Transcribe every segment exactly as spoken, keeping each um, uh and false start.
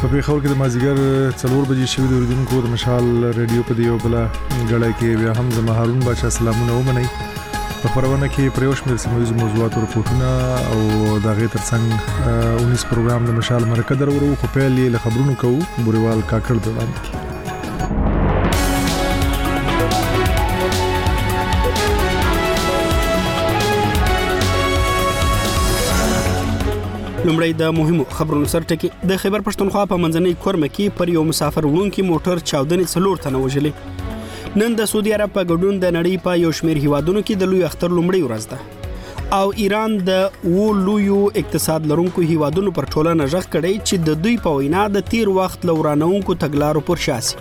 په پیښور کې د مازیګر څلور بجې شوې د اوریدونکو د مشال ریډیو په دیو بل غړای کې بیا هم زما هارون بادشاہ سلامونه ومنئ. په خبرونه کې پریوش مې سیمویز موضوعات او رپورټونه او د غي ترڅنګ اونیس پروګرام د مشال مرکه درورو خو په لې خبرونو کوو بوريوال کاکړ د وړاندې. لومړی د مهمو خبرونو سرټکی. د خیبر پښتونخوا په منځنۍ کورمه کې پر یو مسافر وړونکي موټر چاودنې څلور تنه وژلې. نن د سعودي عرب په ګډون د نړۍ په یو شمېر هیوادونو کې د لوی اختر لومړی ورځ ده او ایران د وو لویو اقتصاد لرونکو هیوادونو پر ټولنه ژغ کړی چې د دوی په وینا د تیر وخت لورانونکو تګلارو پر شاسي.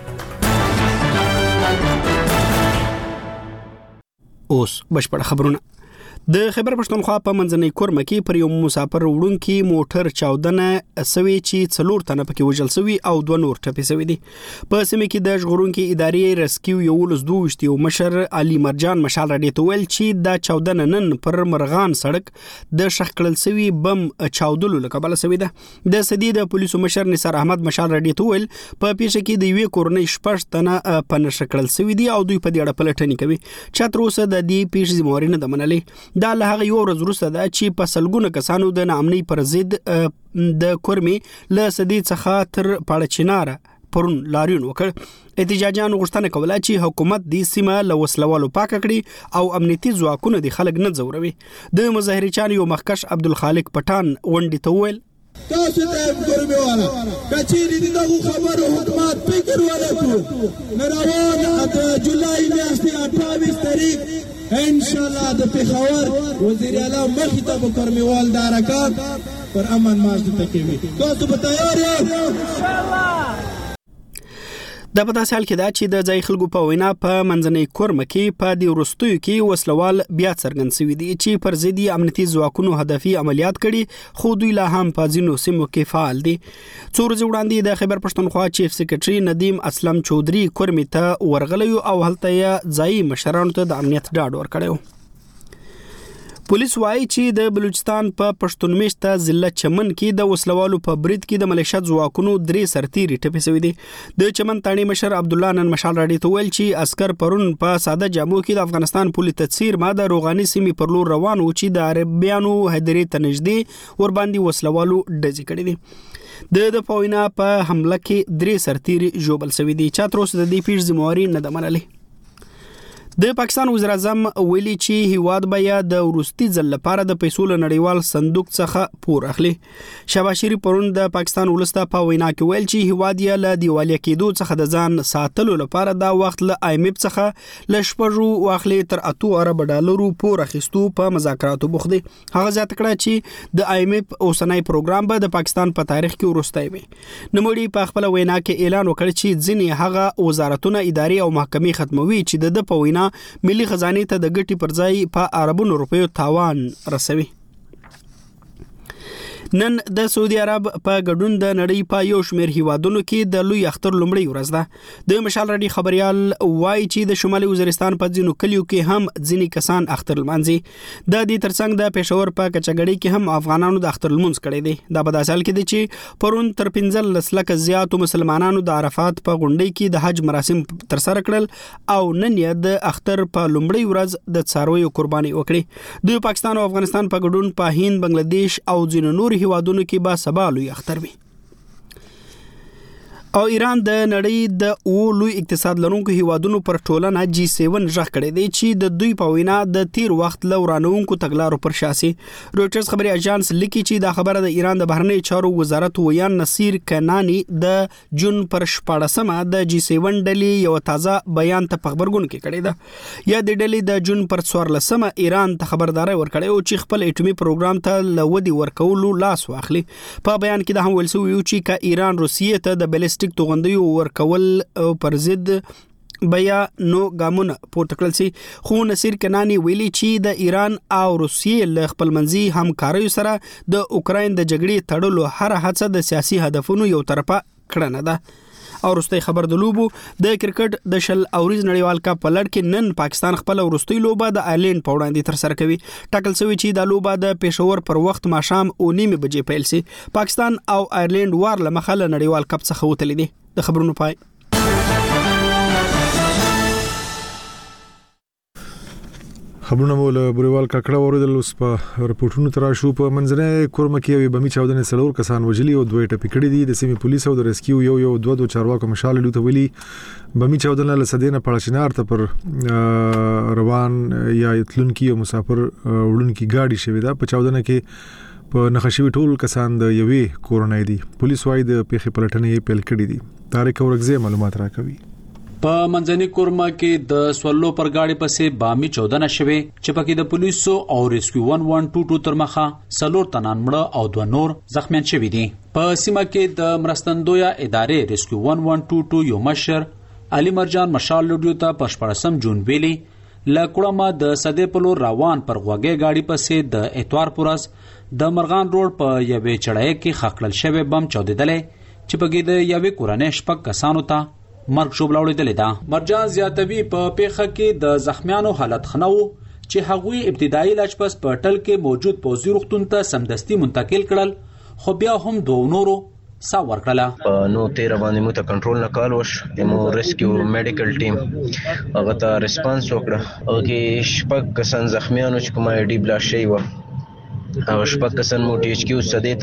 اوس بشپړ خبرونه. د خیبر پښتونخوا په منځنۍ کورمه کې پر یو مسافر وړونکي موټر چاودنه سوي چې څلور تنه پکې وژل سوي او دوه نور ټپي سوي دي. په سیمه کې د ژغورونکو ادارې ریسکیو یو لس دوه یو مشر علي مرجان مشال راډیو ته ویل چې دا چاودنه نن پر مرغان سړک د شخ کړل سوي بم چاودلو لکبل سوي ده. د سدي د پولیسو مشر نثار احمد مشال راډیو ته ویل په پیښه کې د یوې کورنۍ شپږ تنه په نشه کړل سوي دي او دوی په دې اړه پلټنې کوي. چې تر اوسه د دې پیښې ذمہواري نه ده منلې. دا له هغه یو ورځ وروسته ده چې په سلګونه کسانو د ناامنۍ پر ضد د کورمې له سدي څخه تر پاړچیناره پرون لاریون وکړ. احتجاجیانو غوښتنه کوله چې حکومت د سیمه له وسلوالو پاک کړي او امنیتي ځواکونه د خلک نه ځوروي. د مظاهرچیانو یو مخکش عبدالخالق پټان ونډې ته وویل تاسو ته کورمې والا کچېرې دې دغه خبرو حکومت فکر ولکړو نه روان د جولای میاشتې اټھائیس تاریخ انشاءالله د پیښور وزیر اعلی مخې ته به کورمېوال د حرکات پر امن مارچ ته کوي. تاسو به تیار یاست انشاءالله. دا په داسې حال کې ده چې د ځای خلکو په وینا په منځنۍ کورمه کې په دې وروستیو کې وسلوال بیا څرګند سوي دي چې پر ضد امنیتي ځواکونو هدفي عملیات کړي خو دوی لا هم په ځینو سیمو کې فعال دي. څو ورځې وړاندې د خیبر پښتونخوا چیف سیکرټري ندیم اسلم چودري کورمې ته ورغلی او هلته یې ځایي مشرانو ته د امنیت ډاډ ورکړی. پولیس وایي چې د بلوچستان په پښتون میشته ضلع چمن کې د وسلوالو په برید کې د ملیشیا ځواکونو درې سرتیري ټپي شوي دي. د چمن تاڼي مشر عبدالله نن مشال راډیو ته ویل چې عسکر پرون په ساده جامو کې د افغانستان پولیس تدسیر ما د روغاني سیمې پر لور روان و چې د عربیانو هدرې ته نږدې ور باندې وسلوالو ډزې کړې دي. د د پوینا په حمله کې درې سرتیري ژوبل شوي دي چې تر اوسه د دې پیښې ذمہواري نه ده منلې. د پاکستان وزیر اعظم ویلي چې هیواد بیا د وروستي ځل لپاره د پیسو له نړیوال صندوق څخه پور اخلي. شهباز شریف پرون د پاکستان ولسته په وینا کې ویل چې هیواد یې له دیوالیا کېدو څخه د ځان ساتلو لپاره دا وخت له آی ایم ایف څخه له شپږو واخلي تر اتو ارب ډالرو پور اخیستو په مذاکراتو بوخت دي. هغه ځات کړه چې د آی ایم ایف اوسنۍ پروګرام به د پاکستان په تاریخ کې وروستی وي. نوموړي په خپل وینا کې اعلان وکړ چې ځینې هغه وزارتونه ادارې او محکمې ختموي چې د په وینا ملي خزانه ته د ګټي پر ځای په اربونو روپیو تاوان رسوي. نن د سعودي عرب په ګډون د نړۍ په یو شمېر هیوادونو کې د لوی اختر لومړی ورځ ده. د مشال راډیو خبريال وایي چې د شمالي وزیرستان په ځینو کلیو کې هم ځینې کسان اختر لمانځي. د دې ترڅنګ د پېښور په کچګړۍ کې هم افغانانو د اختر لمونځ کړی دی. دا په داسې حال کې دی چې پرون تر پنځلس لکه زیاتو مسلمانانو د عرفات په غونډۍ کې د حج مراسم ترسره کړل او نن یې د اختر په لومړی ورځ د څارویو قرباني وکړي. د پاکستان او افغانستان په ګډون په هند، بنگلاديش او ځینو نور هیوادونو کې با سبا لوی اختر وي. او ایران د نړۍ د او لوی اقتصاد لرونکو هیوادونو پر ټولنه جی سیون ژغ کړی دی چې د دوی په وینا د تیر وخت لورانونکو تګلارو پر شاسي. رويټرز خبري اژانس لیکي چې دا خبره د ایران د بهرنی چارو وزارت ویان نصیر کنانی د جون پر شپاړسمه د جی سیون ډلې یو تازه بیان ته خبرګون کې کړی ده. یا د ډلې د جون پر څوارلسمه ایران ته خبرداري ورکړی او چې خپل اټومي پروګرام ته لودي ورکولو لاس واخلي. په بیان کې د هم ویل شوی چې ک ایران روسیې ته د بلیسټیک توغندیو ورکول پر ضد بیا نو ګامونه پورته کړل سي. خو نصیر کنانی ویلي چې د ایران او روسیې له خپلمنځي همکارۍ سره د اوکراین د جګړې تړلو هر هڅه د سیاسي هدفونو یو طرفه کړنه ده. او وروستي خبر د لوبو د کرکټ د شل اوریز نړیوال کپ په لړ کې نن پاکستان خپل وروستي لوبه د آیرلند په وړاندې تر سره کوي. ټاکل شوی چې د لوبه د پېښور پر وخت ماښام او نیمه بجې پیل شي. پاکستان او آیرلند وار لمخه له نړیوال کپ څخه وتلې دي. د خبرونو پای. خبرونه مول بریوال ککړه اوریدل اوس په رپورټونو تر شو په منځنۍ کورمه کې یو بمی چاودنې څلور کسان وجلی او دوه ټپي کړي دي. د سیمې پولیس او د ریسکیو یو یو دوه دوه چارواکو مشال لوته ویلي بمی چاودنه لسدینه پړچنار ته پر روان یا تلونکي او مسافر وړونکي گاډي شوې ده. په چاودنه کې په نخښوي ټول کسان د یوې کورنۍ دي. پولیس وايي د پیښې پلټنې پیل کړې دي. طارق اورغزي معلومات راکوي. په منځنۍ کورما کې د سولو پر گاډي پسې بامي چودنه شوه چې پکې د پولیسو او ریسکیو یک یک دو دو تر مخه سلور تنان مړه او دوه نور زخمیان شوي دي. په سیمه کې د مرستندویا ادارې ریسکیو یک یک دو دو یو مشر علي مرجان مشال لوډیو ته په شپږم جون ویلي لکړما د صدې په لور روان پر غوګي گاډي پسې د اتوار پورس د مرغان روډ په یوې چړای کې خخړل شوی بم چودیدلې چې پکې د یوې کورنۍ شپږ کسانو ته مرګ شوبلاوړې دلې ده. مرجان زیاتوي په پیښه کې د زخمیانو حالت خنو چې هغوی ابتدایي علاج پس په ټل کې موجود پوزي روغتون ته سمدستي منتقل کړل خو بیا هم دوه نورو سا ورکړه. نو تیر باندې مو ته کنټرول نه کال وش مو ریسکیو میډیکل ټیم هغه ته ریسپانس وکړه. هغه شپږ کسان زخمیانو چې کومه ډی بلا شي و او شپږ کسان مو ټی ایچ کیو سدې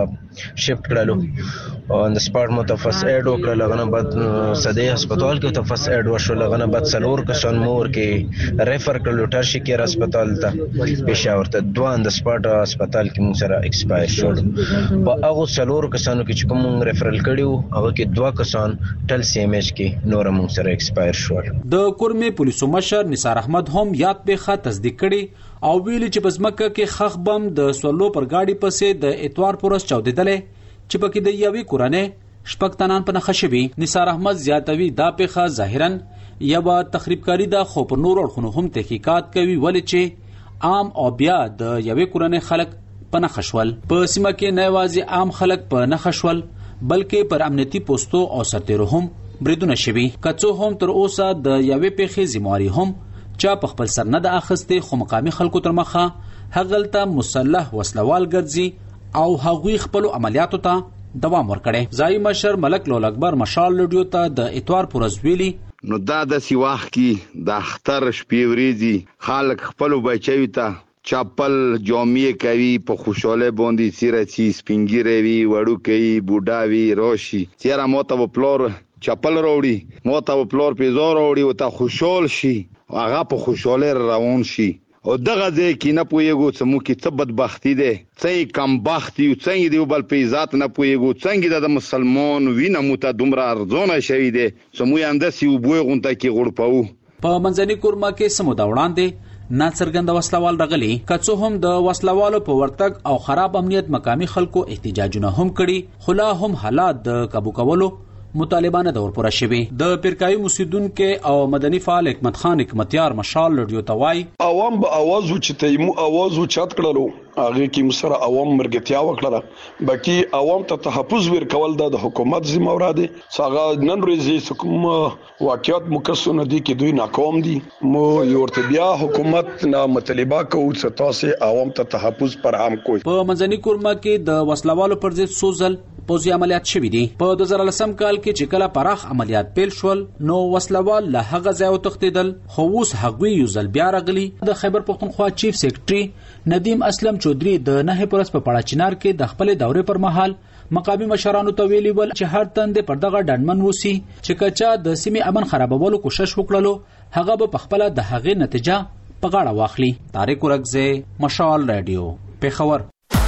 ته شفت کړلو او د سپارټ مو ته فرست ایډ وکړل. لغنه بعد سدې هسپتال کې ته فرست ایډ وشو. لغنه بعد څلور کسان مور کې ریفر کړلو ټرشي کیر هسپتال ته پېښور ته. دوه د سپارټ هسپتال کې مو سره ایکسپایر شول. په هغه څلور کسانو کې چې کوم ریفرل کړیو هغه کې دوه کسان ټل سی ام ایچ کې نور مو سره ایکسپایر شول. د کورمه پولیسو مشر نثار احمد هم یاد پیښه تصدیق کړي او ویلي چې پزماکه کې خخ بم د سولو پر گاډي پسې د اتوار پورس چودیدلې چې پکې د یوې کورنۍ شپږ تنان په نخښه شوي. نثار احمد زیاتوي دا پیښه ظاهرا یو تخریبکاری ده خو په نور اړخونو هم تحقیقات کوي ولې چې عام او بیا د یوې کورنۍ خلک په نخښه شول. په سیمه کې نه یوازې عام خلک په نخښه شول بلکې پر امنیتي پوسټو او سرتیرو هم بریدونه شوي. کڅو هم تر اوسه د یوې پیښې ذمہواری هم چا په خپل سر نه د اخستې خو مقامي خلکو تر مخه هغلته مسلح وسلوال ګرځي او هغوی خپل عملیاتو ته دوام ورکړي. ځای مشر ملک لول اکبر مشال لوډیو ته د اتوار پورز ویلي نو دا د سیواخ کې د اختر شپې ورځي خلک خپل بچیو ته چاپل جامې کوي په خوشاله باندې سیرچی سپینګری وی وړو کوي بوډاوي روشي چیرې موته په پلور چاپل وروړي موته په پلور پیزور وروړي او ته خوشحال شي هغه په خوشاله روان شي او دغه ځای کې نه پوهیږو چې مو کې څه بدبختی ده څه کم بختی او څنګه دی بل په ذات نه پوهیږو څنګه د مسلمان وینه مو ته دومره ارزونه شوی دی چې مو یې اندسي وبوي غونټه کې غړپاو. په منځنۍ کورما کې سمو دا وړاندې ناڅرګند وسلوال رغلي کڅو هم د وسلوالو په ورتګ او خراب امنیت مقامی خلکو احتجاجونه هم کړي خو لا هم حالات د قابو کولو مطالبانه دور پوره شوی. د پیرکای مسیدونکو او مدني فعال حکمت خان حکمتیار مشال لډیو توای عوام به आवाज وچته مو आवाज وچات کړلو هغه کې مسره عوام مرګتیا وکړه باقي عوام ته تحفظ ورکول د حکومت ذمہ واره دي. څنګه نن ورځې کوم واقعیت مکسونه دي کې دوی ناکام دي مو یورته بیا حکومت نه مطالبه کوي چې تاسو عوام ته تحفظ فراهم کوي. په منځنۍ کورما کې د وسلوالو پر ضد سوزل پوزي عملیات شوې دي. په دوه زره لسم کال کې چې کله پراخ عملیات پیل شول نو وسلوال له هغه ځای وتښتیدل خو اوس هغوی یو ځل بیا راغلي. د خیبر پختونخوا چیف سیکریټري ندیم اسلم چودري د نه پرس په پړه چنار کې د خپل دورې پر مهال مقامی مشرانو ته ویلي ول چې هر تند پر دغه ډنمن وسی چې کچا د سیمې امن خرابولو کوشش وکړلو هغه به خپل د هغې نتیجه په غاړه واخلي. طارق اورغزي مشال رادیو پیښور.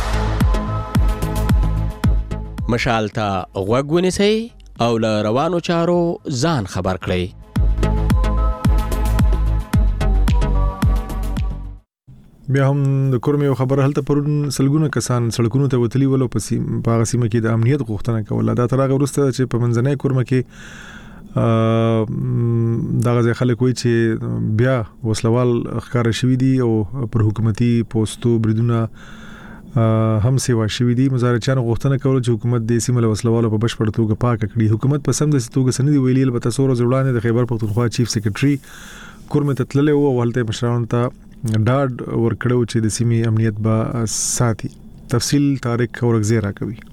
مشال ته غوږ ونیسئ او له روانو چارو ځان خبر کړئ. بیا هم د کورمې یو خبره هلته پرون سلګونه کسان سړکونو ته وتلي ول او په هغه سیمه کې د امنیت غوښتنه کوله. دا تر هغه وروسته چې په منځنۍ کورمه کې دغه ځای خلک وایي چې بیا وسلوال ښکار شوي دي او پر حکومتي پوسټو بریدونه هم سیوا شوې دي. مظاهرچیانو غوښتنه کوله چې حکومت د سیمه له وسلوالو په بشپړ توګه پاک کړي. حکومت په سم د توګه سندې ویلي، البته څو ورځې وړاندې د خیبر پختونخوا چیف سیکریټري کورمه ته تللی و او هلته مشرانو ته ډاډ ورکړو چې د سیمې امنیت به ساتي. تفصیل طارق اورغزی را کوي.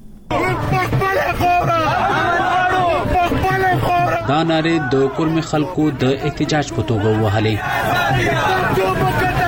دا ناره د کورمه خلکو د احتجاج په توګه وهلې.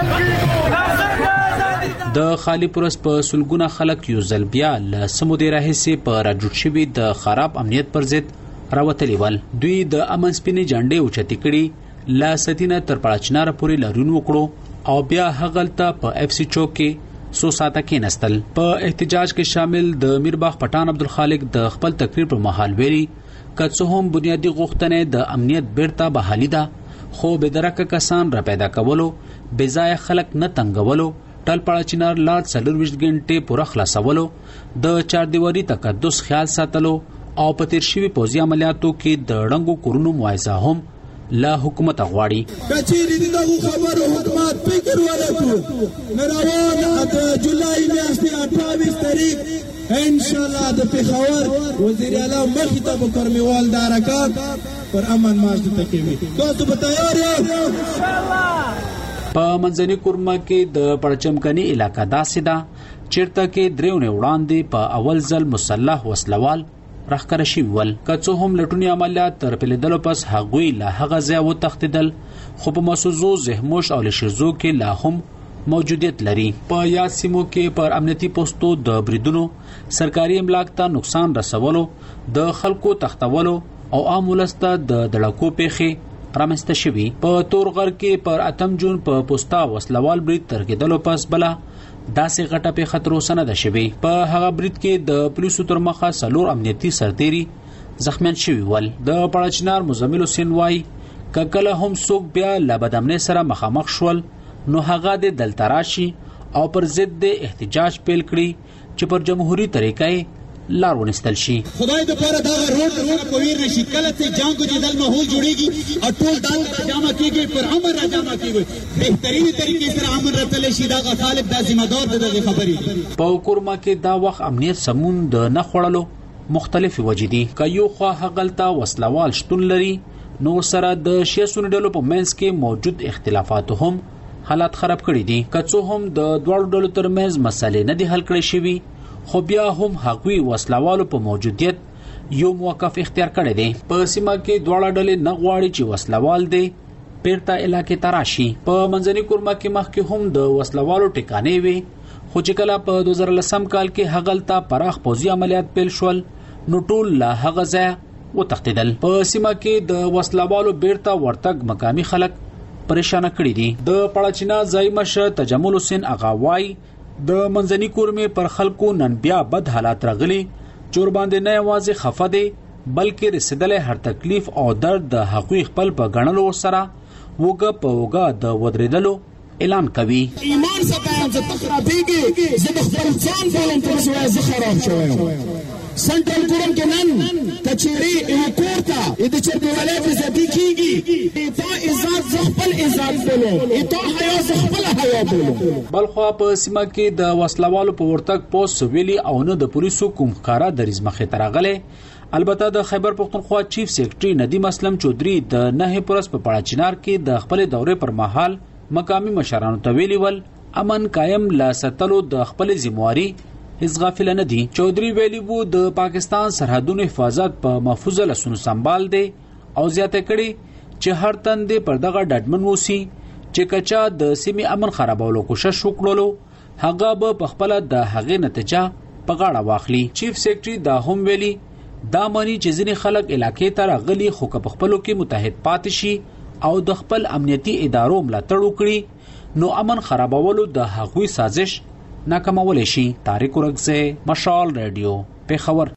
د خالی پرس په سلګونه خلک یو ځل بیا له سمودي راهسي په راجوت شوی د خراب امنیت پر ضد راوتلی ول. دوی د امن سپینې جنډې اوچتې کړي، لا ستینه تر پړاچنار پورې لارون وکړو او بیا هغلته په اف سی چوک کې سو ساته کې نستل. په احتجاج کې شامل د میرباغ پټان عبدالخالق د خپل تقریر پر مهال ویلي کڅ هم بنیادی غوښتنې د امنیت بیرته بحالي ده، خو بدرکه کسان را پیدا کولو، بځای خلک نه تنګولو، ټل پړاچنار لار څلور ویشت غنټې پوره خلاصولو، د چار دیواری تقدس خیال ساتلو او په تیر شوي پوځي عملیاتو کې د ړنګو کورونو معاوضه هم لا حکومت غواړي. کچېرې دغه خبرو حکومت فکر ولکړو نراوان د جولای میاشتې اټھائیس تاریخ ان شاء الله د پیښور وزیر اعلی مخې ته به کرمیوال د حرکات پر امن مارچ ته کوي. تاسو به تیار یاست ان شاء الله؟ په منځني کورما کې د پړچمکني علاقہ داسې ده چیرته کې دریونه وړاندې په اول ځل مسلح وسلوال راخکره شي ول. کڅو هم لټونی عملیات تر پیلیدلو پس هغوی له هغه ځای وتښتیدل، خو په مسوزو زهموش او لشرزو کې لا هم موجودیت لري. په یاد سیمو کې پر امنیتي پوسټو د بریدونو، سرکاري املاک ته نقصان رسولو، د خلکو تختولو او عام ولسته د دړکو پیښې رامسته شوی. په تورغر کې پر اتم جون په پوسټا وسلوال برید ترکیدلو پس بلا داسې غټه په خطر وسنه ده شوی. په هغه برید کې د پولیسو تر مخه سلور امنیتي سرتيري زخمیان شوی ول. د پړاچنار مزمل حسین وای کله هم څوک بیا له بدامنۍ سره مخامخ شول نو هغه د دلتراشي او پر ضد د احتجاج پیل کړي چې پر جمهوریت طریقې لار ونستل شي. خدای د پاره دا روډ سره کویر نشي، کله چې جنگ جدل ماحول جوړيږي او ټول دال جامع کیږي پر امر را جامع کیږي، بهترین طریقې سره امر راتل شي. دا خالق دا ذمہ دار دغه خبرې. په کورما کې دا وخت امنیت سمون د نه خړلو مختلفي وجې دي. کيو خو هغلتا وسلوال شتون لري، نو سره د شیسون ډلو په منځ کې موجود اختلافات هم حالات خراب کړي دي. کڅو هم د دوړو ډلو ترمنځ مسلې نه دي حل کړي شوی، خو بیا هم هغوی وسلوالو په موجودیت یو موقف اختیار کړی دی. په سیمه کې دواړه ډلې نه غواړي چې وسلوال دی پیرته علاقې ته راشي. په منځني کورما کې مخکې هم د وسلوالو ټکانې وي، خو چې کله په دوه زره لسم کال کې هغلته پراخ پوځي عملیات پیل شول نو ټول له هغه ځای وتښتېدل. په سیمه کې د وسلوالو بیرته ورتګ مقامي خلک پریشان کړي دي. د پړاچنا ځای مشر تجمل حسین اغاوای د منځني کورمې پر خلکو نن بیا بد حالات راغلي، چور باندې نه یوازې خفه دي بلکې رسیدلې هر تکلیف او درد د حقوق خپل په غنلو سره وګه په وګه د ودریدلو اعلان کوي. ایمان څخه څه تخرابېږي، زه د خپل ځان په لور تر څو زه خراب شوم. سنټرل کورم کې نن کچېری یو کوټه د چرګ ولایت زدي کیږي، تا عزت خپل عزت بولو، تا حیا خپل حیا بولو. بلخو په سیمه کې د وسلوالو په ورتګ پوس ویلي او نه د پولیسو کوم ښکارا دریز مخې ترغله. البته د خیبر پختونخوا چیف سیکریټري ندیم اسلم چودري د نه پرس په پړاچنار کې د خپل دورې پر مهال مقامي مشرانو ته ویلي ول امن قائم لا ستلو د خپل ذمہواری هیڅ غافل نه دي. چودري ویلي وو د پاکستان سرحدونو حفاظت په محفوظ لسونو سنبال دي او زیاته کړي چې هر تند پر دغه ډډمن وسی چې کچا د سیمې امن خرابولو کوشش وکړلو هغه به په خپل د هغې نتیجه په غاړه واخلي. چیف سیکریټري دا هم ویلي دا مانی چې ځینې خلک علاقې ته راغلي خو په خپلو کې متحد پاتې شي او د خپل امنیتي ادارو ملاتړ وکړي نو امن خرابولو د هغوی سازش ناکامول شي. طارق اورغزی، مشال ریډیو، پیښور.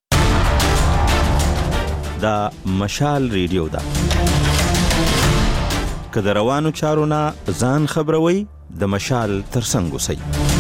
دا مشال ریډیو ده. که د روانو چارو نه ځان خبروي د مشال ترڅنګ اوسئ.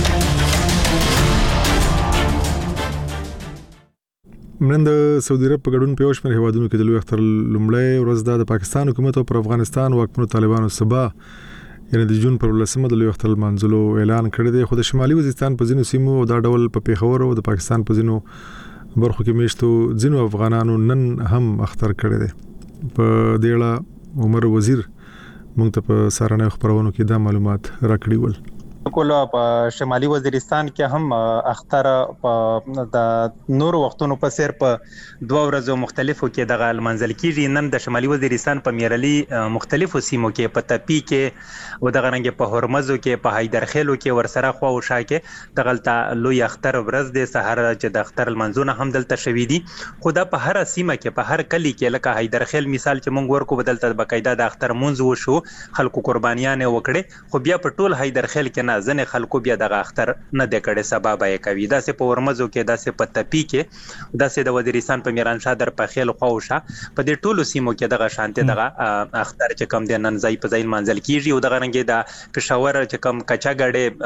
نن د سعودي عرب په ګډون په یو شمېر هیوادونو کې د لوی اختر لومړی ورځ د پاکستان حکومت او پر افغانستان واکمنو طالبانو سبا یعنی د جون پر لسمه د لوی اختر منځلو اعلان کړی دی. خو د شمالي وزیرستان په ځینو سیمو دا ډول په پیښور او د پاکستان په ځینو برخو کې میشتو ځینو افغانانو نن هم اختر کړی دی. په دې اړه عمر وزیر موږ ته په سارنه خبرونو کې دا معلومات راکړي ول. کوله په شمالي وزیرستان کې هم اختر په د نور وختونو په سر په دوه ورځو مختلفو کې د منځل کېږي. نن د شمالي وزیرستان په میرالي مختلفو سیمو کې په تپی کې او د غرنګ په هرمزو کې په حیدرخیلو کې ورسره خو او شا کې دغلطه لوی اختر ورځ د سحر چې د اختر منځونه هم دلته شوي دي. خو دا په هر سیمه کې په هر کلی کې لکه حیدرخیل مثال چې مونږ ورکو بدلته بقاعده د اختر منځ وشو، خلکو قربانیان وکړي. خو بیا په ټول حیدرخیل کې ځنې خلکو بیا دغه اختر نه د کړي سبب یې کوي. داسې په ورمزو کې، داسې په تپی کې، داسې د وزیرستان په میران شاه در په خیل خوښه په دې ټولو سیمو کې دغه شانته دغه اختر چې کم د نن ځای په ځای منځل کیږي. او دغه رنګ د پېښور چې کم کچا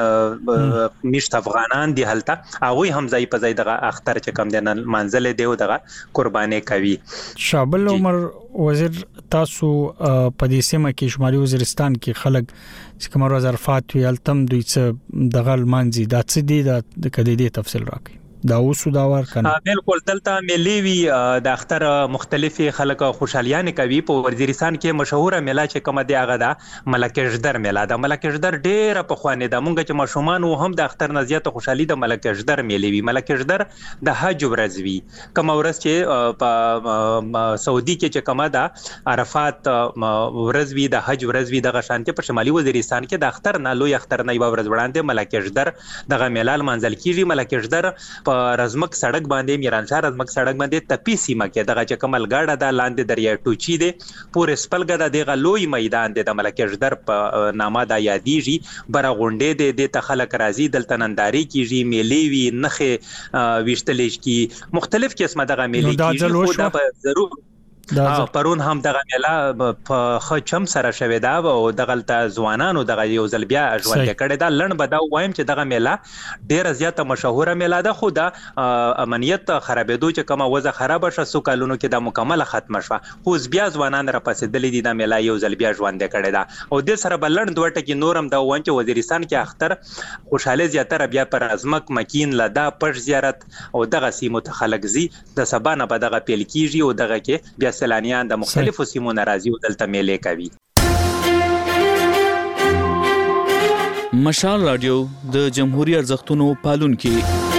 غړې میشت افغانان دي هلته هغه هم ځای په ځای دغه اختر چې کم د نن منځل دی او دغه قرباني کوي. شابل عمر وزیر، تاسو په دې سیمه کې شمالي وزیرستان کې خلک چې کوم ورځ عرفات وی التم دوی څه دغه مانځي دا څه دي د کدی دې تفصیل راکړي. دا اوسو دا ور کنه بالکل دلته ملي وی د اختر مختلفي خلک خوشالیان کوي. په وزیرستان کې مشهوره میله چې کومه دی هغه د ملکشدر میله ده. ملکشدر ډیره په خوانه ده. مونږ چې مشومان هم د اختر نزیات خوشحالي د ملکشدر میلې وی. ملکشدر د حج ورځ وی، کوم ورځ چې په سعودي کې چې کومه ده عرفات ورځ وی، د حج ورځ وی. دغه شانته په شمالي وزیرستان کې د اختر نه لوی اختر نه یو ورځ وړاندې ملکشدر دغه میله منځل کیږي. ملکشدر په رزمک سړک باندې میران شاه رزمک سړک باندې تپی سیمه کې دغه چې کمل گاډه د لاندې دریا ټوچی دی پورې سپلګه د دغه لوی میدان د ملکشدر په نامه د یادېږي. بر غونډې د د تخلق راځي دلته ننداري کیږي، میلې وی نخې ویشتلېش کی مختلف قسمه دغه میلې کیږي. خو دا به ضرور دا پرون هم دغه میله په خچم سره شوې ده او دغلطه ځوانانو دغه یو ځل بیا ژوند کړي دا لړن به دا وایم چې دغه میله ډیره زیاته مشهوره میله ده. خو دا امنیت خرابېدو چې کومه وضع خراب شوه سو کالونو کې دا مکمل ختم شوه. خو بیا ځوانان را پاسېدلې دي دا میله یو ځل بیا ژوند کړي ده. او د سره بلند دوه ټکی نورم دا وایم چې وزیرستان کې اختر خوشاله زیاتره بیا پر ازمک مکین لدا پښ زیارت او دغه سیمو ته خلک زی د سبانه به دغه پیل کیږي او دغه کې بیا سیلانیان د مختلفو سیمو ناراضي او دلته میلې کوي. مشال رادیو د جمهوریت ارزښتونو پالونکي.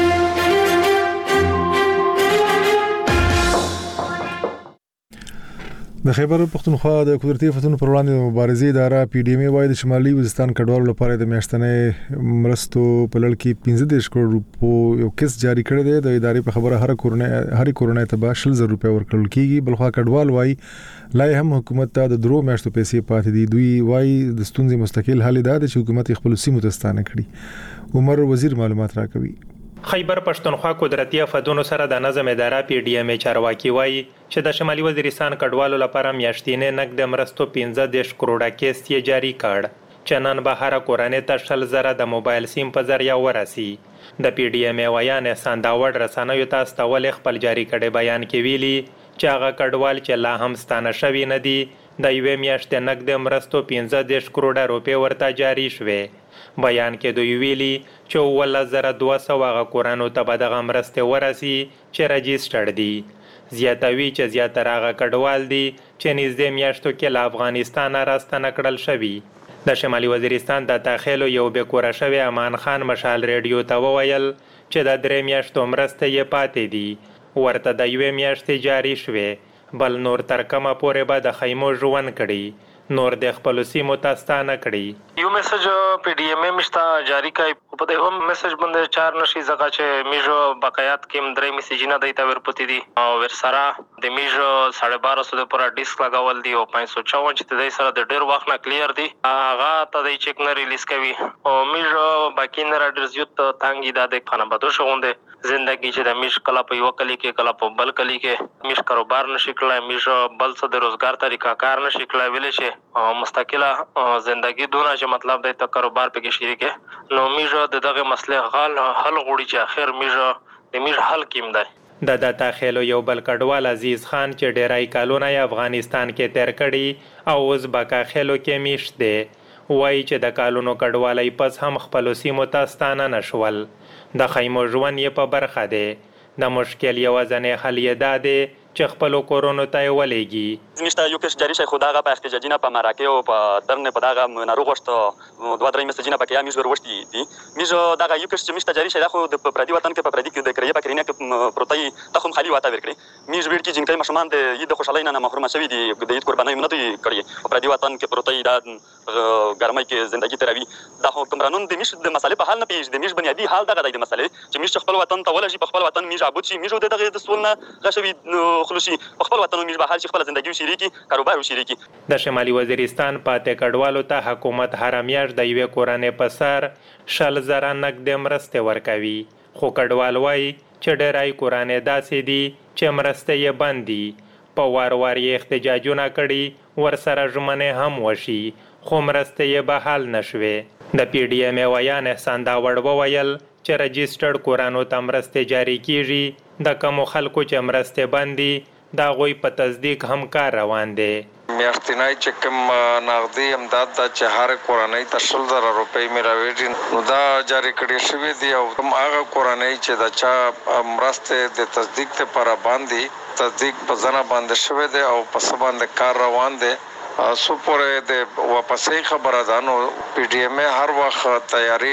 د خیبر پختونخوا د قدرتي آفتونو پر وړاندې د مبارزې اداره پی ډی ایم وايي د شمالي وزیرستان کډوالو لپاره د میاشتنې مرستو په لړ کې پنځه دېرش کروڑ روپو یو کیس جاری کړی دی. د ادارې په خبره هر کورونه هر کورونه ته شل زره روپیا ورکړل کیږي. بلخوا کډوال وايي لای هم حکومت ته د درو میاشتو پیسې پاتې دي. دوی وايي د ستونزې مستقل حل دی چې حکومت خپل سیمو ته ستانه کړي. عمر وزیر معلومات راکوي. خیبر پښتونخوا قدرتي آفتونو سره د نظم اداره پی ډی ایم چارواکي وایي چې د شمالي وزیرستان کډوالو لپاره میاشتینه نقد مرستو پنځه دېرش کروڑه کیس یې جاری کړ چې نن به هر کورنۍ ته شل زره د موبایل سیم په ذریعہ ورسي. د پی ډی ایم ویان احسان داوړ رسنیو ته استول خپل جاری کړي بیان کې ویلي چې هغه کډوال چې لا هم ستانه شوي نه دي د یوې میاشتې نقد مرستو پنځه دېرش کروڑه روپۍ ورته جاری شوې. بیان کې دوی ویلي چې ول زره دوه سوه هغه کورانو ته به دغه مرستې ورسي چې رجیسټرډ دي. زیاتوي چې زیاتره هغه کډوال دي چې نږدې میاشتو کې له افغانستانه راستنه کړل شوي. د شمالي وزیرستان د داخلو یو بېکوره شوی امان خان مشال ریډیو ته وویل چې د درې میاشتو مرستې یې پاتې دي، ورته د یوې میاشتې جاری شوې، بل نور تر کومه پورې به د خیمو ژوند کړي، نور د خپل سیمو تاستانه کړي. یو میسج پی ډی ایم مشتا جاری کای په دې هم میسج باندې چار نشي زګه چې میجو بقایات کې درې میسجونه دایته ورپتی دي او ورسره د میجو ساڑھے بارہ سو د پورا ډیسک لگاول دي او پنځه سوه چوون چې د سره د ډیر وخت نه کلیر دي هغه ته د چیک نه ریلیز کوي او میجو باقی نه راډرز یوت تانګي د خانه بدو شوونده زندگی چې د میش کلا په یو کلی کې کلا په بل کلی کې میش کاروبار نشي کولای، میش بل څه د روزګار طریقہ کار نشي کولای ویل شي مستقله زندگی دونه چې مطلب د کاروبار په کې شریک نو میش د دغه مسلې حل حل غوړي چې اخر میش د میش حل کیم دی. د داتا خېلو یو بل کډوال عزیز خان چې ډیرای کالونه افغانستان کې تیر کړي او اوس بکا خېلو کې میشت دی وایي چې د کالونو کډوالۍ پس هم خپلو سیمو ته ستانه نشول. د خیمو ژوند یې په برخه دی. د مشکل یوازینی حل یې دا دی چې خپلو کورونو ته یې ولېږي. میشته یو پیش جاری شي خو دغه په احتجاجي نه په مراکې او په درنه په دغه ناروغ وشت دوه درې میسجونه پکې میش وروشتي دي. میش دغه یو پیش چې میشته جاری شي دا خو د پردي وطن کې په پردي کې د کریه په کرینه کې پروتای تخم خالي واته ورکړي. میش ویل کې جنکې مشمان د یی د خوشالۍ نه محروم شوي دي د یی قربانۍ نه دي کړی. په پردي وطن کې پروتای دا ګرمۍ کې ژوندۍ تروي. دا حکمرانون د میش د مسالې په حل نه پیژ د میش بنیادی حال دغه د مسالې چې میش خپل وطن ته ولشي په خپل وطن میش عبود شي میش دغه د سول نه غشوي خلوصي په خپل وطن میش به حال شي خپل ژوندۍ شریکي کاروبار شریکي. د شمالي وزیرستان پاتې کډوالو ته حکومت هر میاشت د یوې کورنۍ په سر شل زره نقدې مرستې ورکوي. خو کډوال وایي چې ډېری کورنۍ داسې دي چې مرستې یې بند دي. په وار وار یې احتجاجونه کړي ورسره ژمنې هم وشي خو مرستې یې بحال نه شوې. د پی ډي ایم ویان احسان داوړ وویل چې رجسټرډ کورانو ته مرستې جاري کیږي. د کومو خلکو چې مرستې بند دي دا غوی په تصدیق هم کار روان دی. میاشتنی چې کوم نغدي امداد د چې هر کورنۍ ته شل زره روپۍ ملاويږي نو دا جاری کړی شوی دی او کوم هغه کورنۍ چې د چا مرستې د تصدیق لپاره باندې تصدیق په ځنه باندې شوی دی او په سبا باندې کار روان دی. سو پورې د واپسې خبره ده نو پی ډي ایم هر وخت تیاری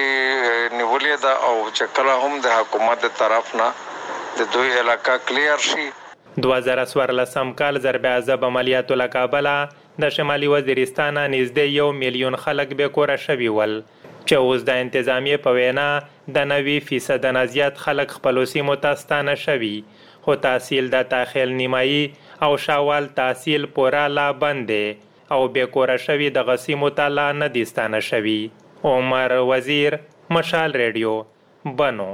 نیولې ده او چې کله هم د حکومت طرف نه د دوی علاقہ کلیر شي. دوه زره څوارلسم کال ضرب عذاب عملیاتو له کابله د شمالي وزیرستان نږدې یو میلیون خلک بې کوره شوي ول چې اوس د انتظامیې په وینا د نوي فیصد نه زیات خلک خپلو سیمو ته ستانه شوي خو تحصیل د تاخیل نیمایي او شاوال تحصیل پوره لا بند دی او بې کوره شوي دغه سیمو ته لا نه دي ستانه شوي. عمر وزیر مشال ریډیو بنو.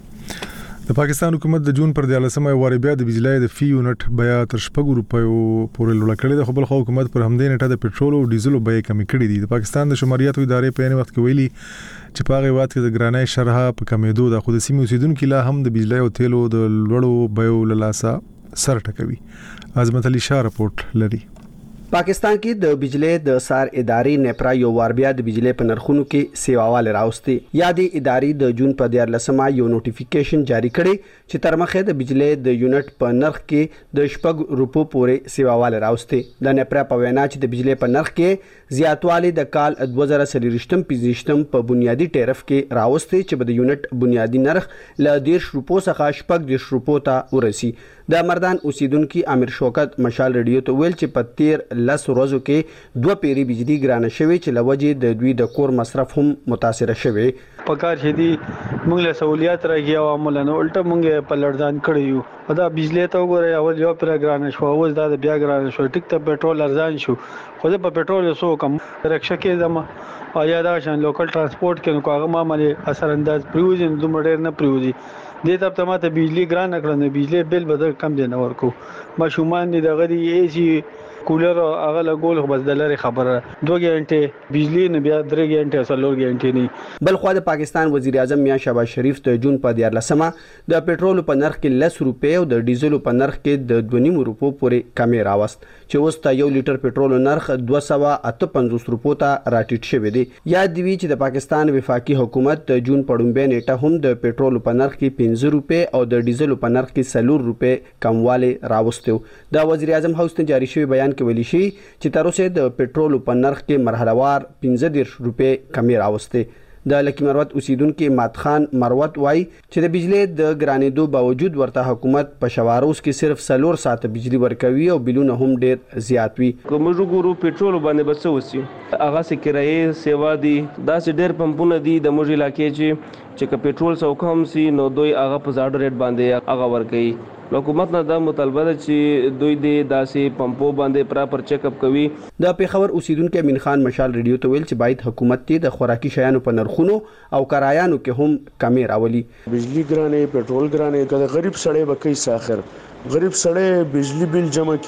د پاکستان حکومت د جون پر دیالسمه واري بیا د بجلی د فی یونټ بیا تر شپږ روپیو پورې لوړ کړی. د خپل خو حکومت پر همدې نیټه د پېټرول او ډیزلو بیې کمی کړې دي. د پاکستان د شماریاتو ادارې په یوه وخت کې ویلي چې په هغه وخت کې د ګرانۍ شرح په کمیدو د خود سیمې اوسیدونکو لا هم د بجلی او تیلو د لوړو بیو له لاسه سر ټکوي. عظمت علي شاه رپورټ لري. پاکستان کې د بجلی د سار ادارې نپرا یو وار بیا د بجلی په نرخونو کې سیواواله راوستي. یادې ادارې د جون په دیارلسمه یو نوټیفیکیشن جاری کړي چې تر مخه د بجلی د یونټ په نرخ کې د شپږ روپو پورې سیواواله راوستي. د نپرا په وینا چې د بجلی په نرخ کې زیاتوالی د کال دوه زره څلوېښتم پنځویشتم په بنیادی ټیرف کې راوستي چې د یونټ بنیادی نرخ له دېرش روپو څخه شپږ دېرش روپو ته ورسي. د مردان اوسیدونکو امیر شوکت مشال ریډیو ته ویل چې په تیر لس ورځو کې دوه پیری بجلی ګرانه شوی چې لوجې د دوی د کور مصرف هم متاثر شوی. پکار شدي موږ له سہولیات راغی او عمل نه الټه موږ په لړزان کړی یو. دا بجلی ته وګورئ اول یو پر ګرانه شو اوس دا بیا ګرانه شو. ټیک ته پېټرول ارزان شو خو په پېټرول سو کم رکشا کې زما او یا دا شان لوکل ترانسپورت کې نو هغه معاملې اثر انداز پریوزي دومره ډېر نه پریوزي. دې ته ته ماته بجلی ګران کړل نه بجلی بل بدل کم دی نه ورکو. ماشومان دي دغه دی ایسی کولر هغه لګول خو بس د لری خبره دوه غنټه بجلی نه بیا درې غنټه سلور غنټه نه. بل خو د پاکستان وزیر اعظم میاں شهباز شریف ته جون په دیارلسمه د پېټرول په نرخ کې لس روپۍ او د ډیزل په نرخ کې د دوه نیم روپو پورې کمی راوست چې اوس ته یو لیټر پېټرول نرخ دوه سوه اته پنځوس روپو ته راټیټ شوی دی. یاد دی چې د پاکستان وفاقي حکومت د جون په لومړۍ نیټه هم د پېټرول په نرخ کې پنځه روپۍ او د ډیزل په نرخ کې سلور روپۍ کمواله راوستو. د وزیر اعظم هاوس ته جاری شوی بیان کې ویلي شي چې تر اوسه د پېټرول په نرخ کې مرحلهوار پنځه دېرش روپۍ کمی راوسته. د لکی مروت اوسیدونکو مات خان مروت وای چې د بجلی د ګرانېدو باوجود ورته حکومت په شواروس کې صرف سلور ساعت بجلی ورکوي او بلونه هم ډېر زیات وي. کوم وګورو پېټرول باندې بس وسی هغه سکرایي سیوا دي داسې ډېر پمپونه دي د موږ علاقې چې چې پېټرول سو کم سي نو دوی هغه په زړه ریټ باندې هغه ورکوي. حکومت نه دا مطالبه ده چې دوی د داسې پمپو باندې پراپر چیک اپ کوي. د پیښور اوسیدونکو امین خان مشال ریډیو ته ویل چې باید حکومت ته د خوراکي شیانو په نرخونو او کرایانو کې هم کمی راولي. بجلی ګرانې پېټرول ګرانې کله غریب سړی به کوي ساخر غریب سړی بجلی بل جمع کی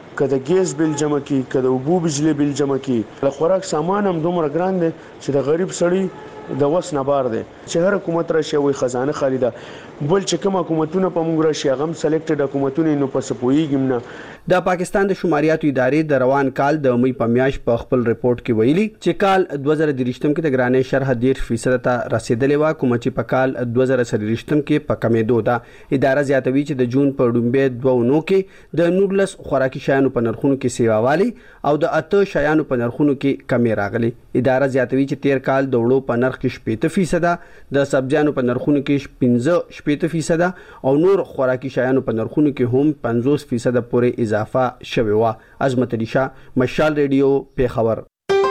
کله ګیس بل جمع کی کله وبو بجلی بل جمع کی خوراک سامان هم دومره ګران دي چې د غریب سړی د وس نه بار دي چې هر حکومت راشي وي خزانه خالی ده بل چې کوم حکومتونه په موږ راشي هغه سلیکټډ حکومتونه نو پس پویګم نه. د پاکستان د شماریاتو ادارې د روان کال د مې په میاشت په خپل ریپورت کې ویلي چې کال دوه زره درېشتم کې د ګرانۍ شرح ډیر فیصد ته رسیدلې و کوم چې په کال دوه زره څلوېښتم کې په کمېدو ده. اداره زیاتوي چې د جون په ډومبې دوه نو کې د نورلس خوراکي شیانو په نرخونو کې سیواوالي او د اته شیانو په نرخونو کې کمی راغلي. اداره زیاتوي چې تیر کال د وړو په نرخ کې شپږ فیصد د سبزیانو په نرخونو کې پنځه شپږ فیصد او نور خوراکي شیانو په نرخونو کې هم پنځوس فیصد پورې اضافه شوی و. عظمت علي شاه، مشال ریډیو، پیښور.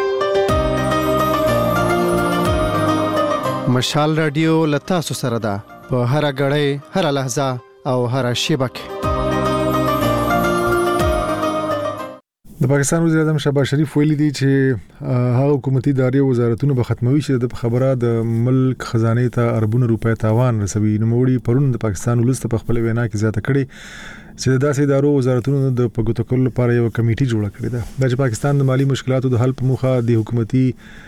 مشال ریډیو لتا سره ده په هر غړې هر لحظه او هر شیبه کې. د پاکستان وزیر اعظم شهباز شریف ویلي دی چې هغه حکومتي ادارې او وزارتونه به ختموي چې د خبره د ملک خزانه ته اربونه روپے تاوان رسوي. نو موړي پرون د پاکستان ولست په خپل وینا کې زیاته کړي چې داسې ادارو وزارتونو د پګوتو کول لپاره یو کمیټي جوړه کړې ده. د پاکستان د مالی مشکلاتو د حل په موخه د حکومتي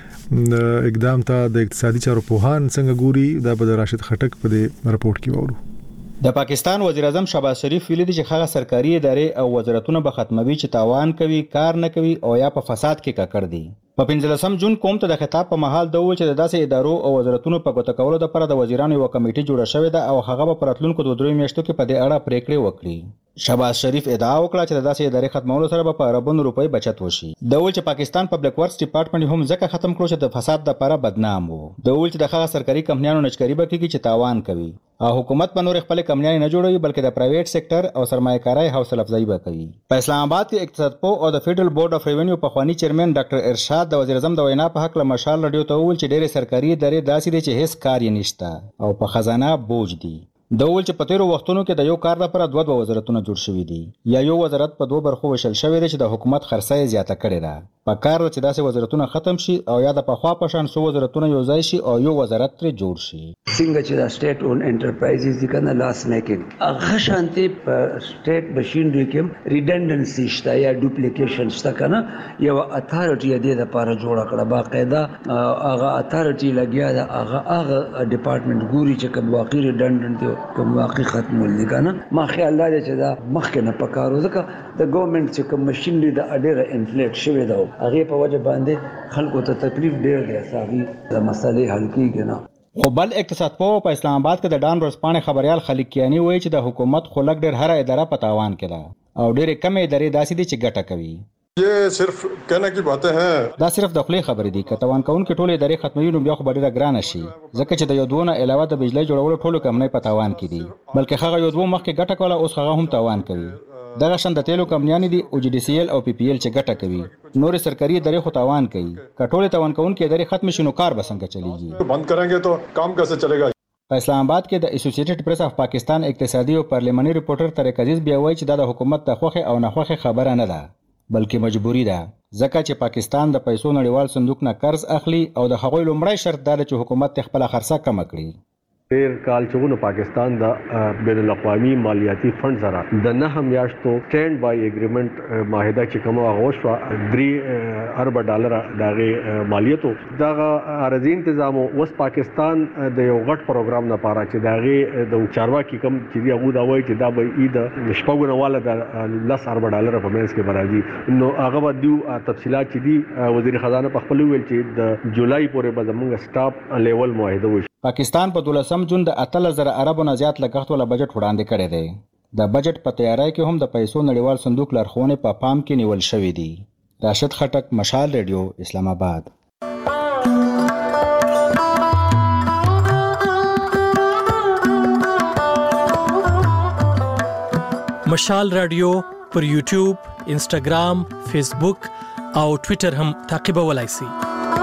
اقدام ته د اقتصادي چارو پوهان څنګه ګوري دا به راشد خټک په دې رپورت کې وورو. د پاکستان وزیر اعظم شهباز شریف ویلي دي چې هغه سرکاري ادارې او وزارتونه به ختموي چې تاوان کوي، کار نه کوي او یا په فساد کې ککړ دي. په پنځلسم جون کوم ته د خطاب په محل د ویل چې د داسې ادارو او وزارتونو په ګوته کولو لپاره د وزیرانو یو کمیټه جوړه شوې ده او هغه په راتلونکو دوه درې میاشتو کې په دې اړه پریکړې وکړي. شهباز شریف ادعا وکړه چې د داسې ادارې ختمولو سره به په اربونو روپۍ بچت وشي. د ویل چې پاکستان پبلک ورکس ډپارټمنټ هم ځکه ختم کړو چې د فساد لپاره بدنام وو. د ویل چې د هغه سرکاري کمپنیانو نشکری به کیږي چې تاوان کوي او حکومت په نور خپل کمپنیانې نه جوړوي بلکې د پرایویټ سېکټر او سرمایه‌کارۍ حوصله افزایی به کوي. په اسلام آباد کې اقتصاد پوه او د فیډرل بورډ اف ریونیو په خوانی چیرمن ډاکټر ارشاد د وزیر اعظم د وینا په حق له مشال رادیو ته ویل چې ډېرې سرکاري ادارې داسې دي چې هیڅ کار یې نشته او په خزانه بوج دي. د ویل چې په تیرو وختونو کې د یو کار لپاره دوه دوه وزارتونه جوړ شوي دي یا یو وزارت په دوه برخو ویشل شوی دی چې د حکومت خرڅه زیاته کړې ده. په کار چې داسې وزارتونه ختم شي او یا د پخوا په شان سو وزارتونه یو ځای شي او یو وزارت ترې جوړ شي. څنګه چې د سټیټ اون انټرپرایزز دي کنه لاس میکینګ هغه شانتي په سټیټ ماشینری کې ریډنډنسي شته یا ډوپلیکیشن شته کنه یو اتھارټي دې لپاره جوړ کړه باقاعده هغه اتھارټي لګیا ده هغه هغه ډپارټمنټ ګوري چې کوم واقعي ریډنډنت دی کوم واقعي ختمول دي کنه ما خیال دی چې دا مخکې نه پکارو ځکه د ګورنمنت چې کوم ماشینری د اډیره انفلیکټ شوی دا هغه په وجه باندې خلکو ته تکلیف ډیر دی ساغي د مسلې حل کیږي نه. خو بل اقتصاد پوه په اسلام آباد کې د ډان ورځپاڼې خبريال خلیق کیانی وایي چې د حکومت خلک ډیر هر اداره په تاوان کې ده او ډېرې کمې ادارې داسې دي چې ګټه کوي. یہ صرف کہنے کی باتیں ہیں. دا صرف د خپلې خبرې دي. که تاوان کوونکې ټولې ادارې ختموي نو بیا خو به ډېره ګرانه شي ځکه چې د یو دوه نه علاوه د بجلی جوړولو ټولو کمپنۍ په تاوان کې دي بلکې هغه یو دوه مخکې ګټه کوله اوس هغه هم تاوان کوي. دغه شان د تیلو کمپنیانې دي او جی ډي سی ایل او پی پی ایل چې ګټه کوي نورې سرکاري ادارې خو تاوان کوي. که ټولې تاوان کوونکې ادارې ختم شي نو کار به څنګه چلیږي؟ بند کریں گے تو کام کیسے چلے گا؟ په اسلام آباد کې د اسوسییټډ پریس اف پاکستان اقتصادي او پارلیماني ریپورټر طارق عزیز بیا وایي چې دا د حکومت د خوښې او ناخوښې خبره نه ده بلکې مجبوری ده ځکه چې پاکستان د پیسو نړیوال صندوق نه قرض اخلي او د هغوی لومړی شرط دا چې حکومت خپل خرڅه کم کړي. تیر کال چې پاکستان د بین الاقوامي مالیاتي فند سره د نه میاشتو سټینډ بای اګریمنت معاهده چې کوم هغه شو درې ارب ډالر دغه مالیاتو دغه ارزي تنظیم اوس پاکستان د یو غټ پروګرام نه پاره چې دغه د چارواکي کم چې هغه دا وایي چې دا به اې د شپږونه والا د لس ارب ډالر په منځ کې برازي نو هغه به دیو تفصيلات چې دی وزیر خزانه په خپل ویل چې د جولای پورې به زموږ سټاپ لیول معاهده وشي. پاکستان په دولسم جون د اتلس زره اربو نه زیات لګښت ولا بجټ وړاندې کړی دی. د بجټ په تیاری کې هم د پیسو نړیوال صندوق لارښوونې په پام کې نیول شوې دي. راشد خټک، مشال ریډیو، اسلام آباد. مشال رادیو پر یوټیوب، انسټاګرام، فیسبوک او ټوئیټر هم تعقیبولای شئ.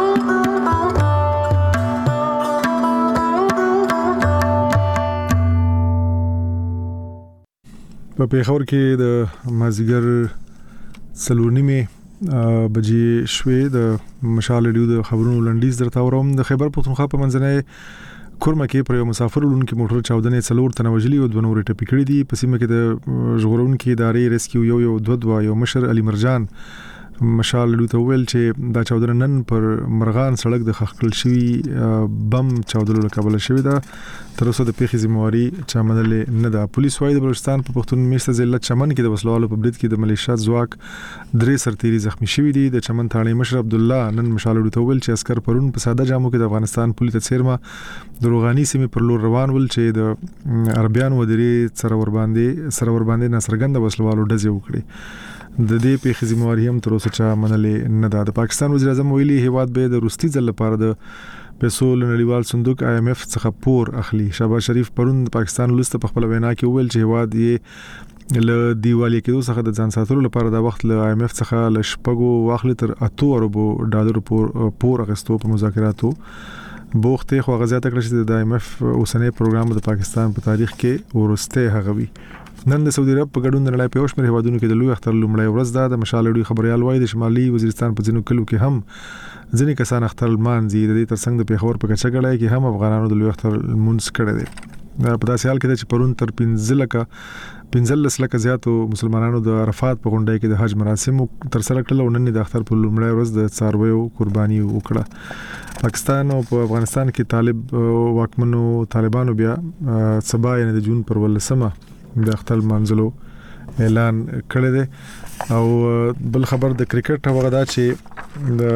په پیښور کې د مازیګر څلور نیمې بجې شوې د مشال ریډیو د خبرونو لنډیز درته اورم. د خیبر پښتونخوا په منځنۍ کورمه کې پر یو مسافر لونکي موټر چاودنې څلور تنه وژلي او دوه نور ټپي کړي دي. په سیمه کې د ژغورونکو ادارې ریسکیو یو یو دوه دوه یو مشر علي مرجان مشال لوته ویل چې دا چاودنه نن پر مرغان سړک د خخکل شوی بم چاودلو له کابل شوی دا. تر اوسه د پیښې ذمہواری چا منلې نه ده. پولیس وايي د بلوچستان په پښتون میشته ضلع چمن کې د وسلوالو په برید کې د ملیشیا ځواک درې سرتیري زخمی شوي دي. د چمن تھاڼې مشر عبد الله نن مشال لوته ویل چې عسكر پرون په ساده جامو کې د افغانستان پولیس څیرمه د روغاني سیمې پر لور روان ول چې د عربيان ودرې سره ور باندې سره ور باندې نصرګند وسلوالو ډزې وکړي. د دې پیښې ذمہواری هم تر اوسه چا منلې نه ده. د پاکستان وزیر اعظم ویلي هیواد به د روستي ځل لپاره د پیسو نړیوال صندوق آی ایم ایف څخه پور اخلي. شهباز شریف پرون د پاکستان ولست په خپل وینا کې ویل چې هیواد یې له دیوالي کېدو څخه د ځان ساتلو لپاره د وخت له آی ایم ایف څخه ل شپږو واخلي تر اتو اربو ډالر پور پور اخیستو په مذاکراتو بوخته خو غزيات کړی چې د آی ایم ایف اوسنۍ پروګرام د پاکستان په تاریخ کې ورسته هغوي. نن د سعودي عرب په ګډون د نړۍ په یو شمېر هیوادونو کې د لوی اختر لومړی ورځ ده. د مشالړي خبريال وایي د شمالي وزیرستان په ځینو کلو کې هم ځینې کسان اختر لمانځي. د دې ترڅنګ د پیښور په کچګړای کې هم افغانانو د لوی اختر لمونځ کړی دی. په داسې حال کې چې پرون تر پنځه لکه پنځلس لکه زیاتو مسلمانانو د عرفات په غونډه کې د حج مراسم تر سره کړل او نن د اختر په لومړی ورځ د څارویو قرباني وکړه. پاکستان او په افغانستان کې طالب واکمنو طالبانو بیا سبا یعنی د جون پر ولسمه د اختر منځلو اعلان کړی دی. او بل خبر د کرکټ هغه دا چې د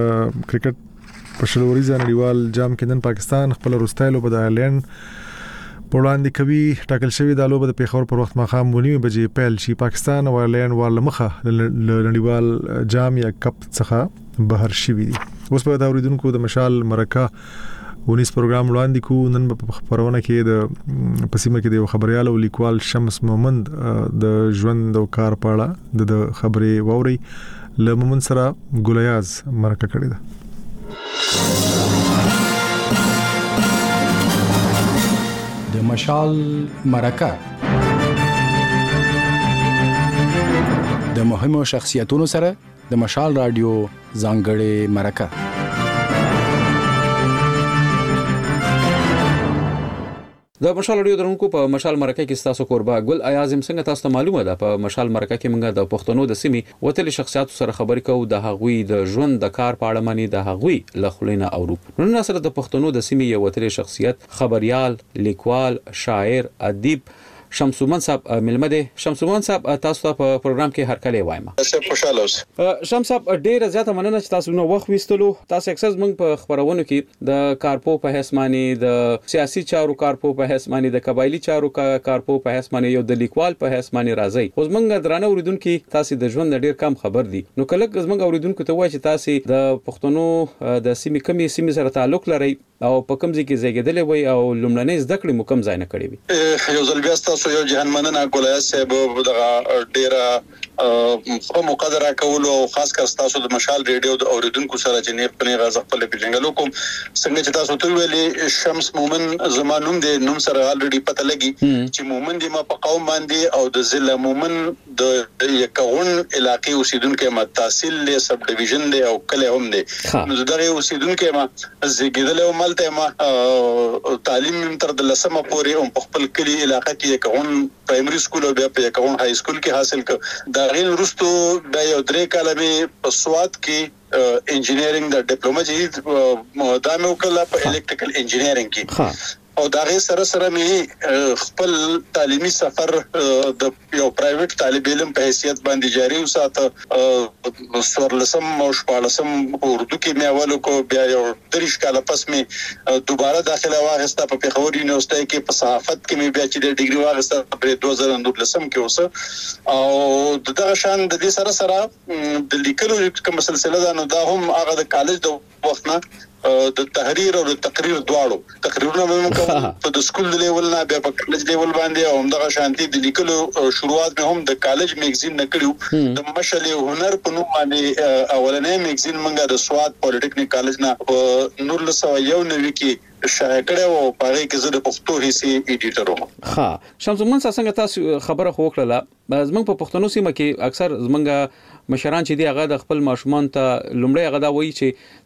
کرکټ په شلوريزه نړیوال جام کې نن پاکستان خپل وروستۍ لوبه د آیرلند په وړاندې کوي. ټاکل شوی د لوبه د پیښور پر وخت ماښام ونیمه بجې پیل شي. پاکستان او آیرلند ول مخه د نړیوال جام یا کپ څخه بهر شوی دي. اوس په دا اوریدونکو د مشال مرکه ونیس پروګرام وړاندې کو. نن په خبرونه کې د پسیمه کې د خبريال او لیکوال شمس مومند د ژوند او کار په اړه د خبرې ووري له مومند سره ګولیاز مرکه کړې ده. د مشال مرکه د مهمو شخصیتونو سره د مشال رادیو ځانګړې مرکه. د مشال رادیو درونکو په مشال مرکه کې تاسو قربا ګل ایازم څنګه تاسو ته معلومه ده په مشال مرکه کې موږ د پښتنو د سیمې وتل شخصیت سره خبرې کوو د هغوی د ژوند د کار په اړه مانی د هغوی لخلینه اورو. نن سره د پښتنو د سیمې یو وتل شخصیت خبريال لیکوال شاعر ادیب شمسومن صاحب ملمده. شمسومن صاحب تاسو ته په پروګرام کې هر کله وایم. تاسو خوشاله اوسئ. شمس صاحب ډیره زیاته مننه چې تاسو نو وخت وستلو. تاسو اکسس موږ په خبرونو کې د کارپو په حسماني د سیاسي چارو کارپو په حسماني د قبایلی چارو کارپو په حسماني یو د لیکوال په حسماني راځي. خو موږ درانه اوریدونکو تاسو د ژوند ډیر کم خبر دي. نو کله موږ اوریدونکو ته وایي چې تاسو د پښتنو د سیمې کمی سیمې سره تعلق لري او په کوم ځای کې زیږیدلې وي او لومړنۍ زده کړې مو کوم ځای نه کړې وي. یو ځل بیا تاسو یو جهان مننه ګولای صاحب دغه ډیره په مقدره کول او خاص کر تاسو د مشال ریډیو د اوریدونکو سره چې نه پني غاز خپل پیژنګلو کوم څنګه چې تاسو ته ویلي شمس مومن زمانوم د نوم سره الریډي پته لګي چې مومن د ما په قوم باندې او د ضلع مومن د یکون علاقې اوسیدونکو ما تحصیل له سب ډیویژن دی او کله هم دی. نو دغه اوسیدونکو ما زیګیدل او ملته ما تعلیم تر د لسمه پورې هم په خپل کلی علاقې کې یکون پرایمري سکول او بیا په یکون های سکول کې حاصل ک. دا غیر وروسته د یو درې کاله مې په سواد کې انجینیرینګ د ډیپلوما چې دا مې وکړه په الکتریکل انجینیرینګ کې او دا غیر سره سره مې خپل تعلیمي سفر د یو پرایویټ طالب علم په حیثیت باندې جاری وساته. سورلسم او شپږلسم اردو کې مې اول کو بیا یو دریش کاله پس مې دوباره داخله واغسته په پیښور یونیورسيټي کې په صحافت کې مې بیا چې د ډیګري واغسته په دوه زره نولسم کې اوسه او دغه شان د دې سره سره د لیکلو کوم سلسله ده نو دا هم هغه د کالج د وخت نه د تحریر او د تقریر دواړو تقریرونه مې کوم په د سکول لیول نه بیا په کالج لیول باندې او همدغه شانتي د لیکلو شروعات مې هم د کالج میگزین نه کړیو. د مشل هنر په نوم باندې اولنې میگزین منګه د سواد پولیټیکنیک کالج نه په نولس سوه یو نوي کې شایع کړو او په هغه کې زه د پښتو حصے ایډیټر وم. ها شمسومن څنګه تاسو خبره خو وکړه زمونږ په پښتنو سیمه کې اکثر زمونږ مشران چې دی هغه د خپل ماشومان ته لومړی هغه دا وایي چې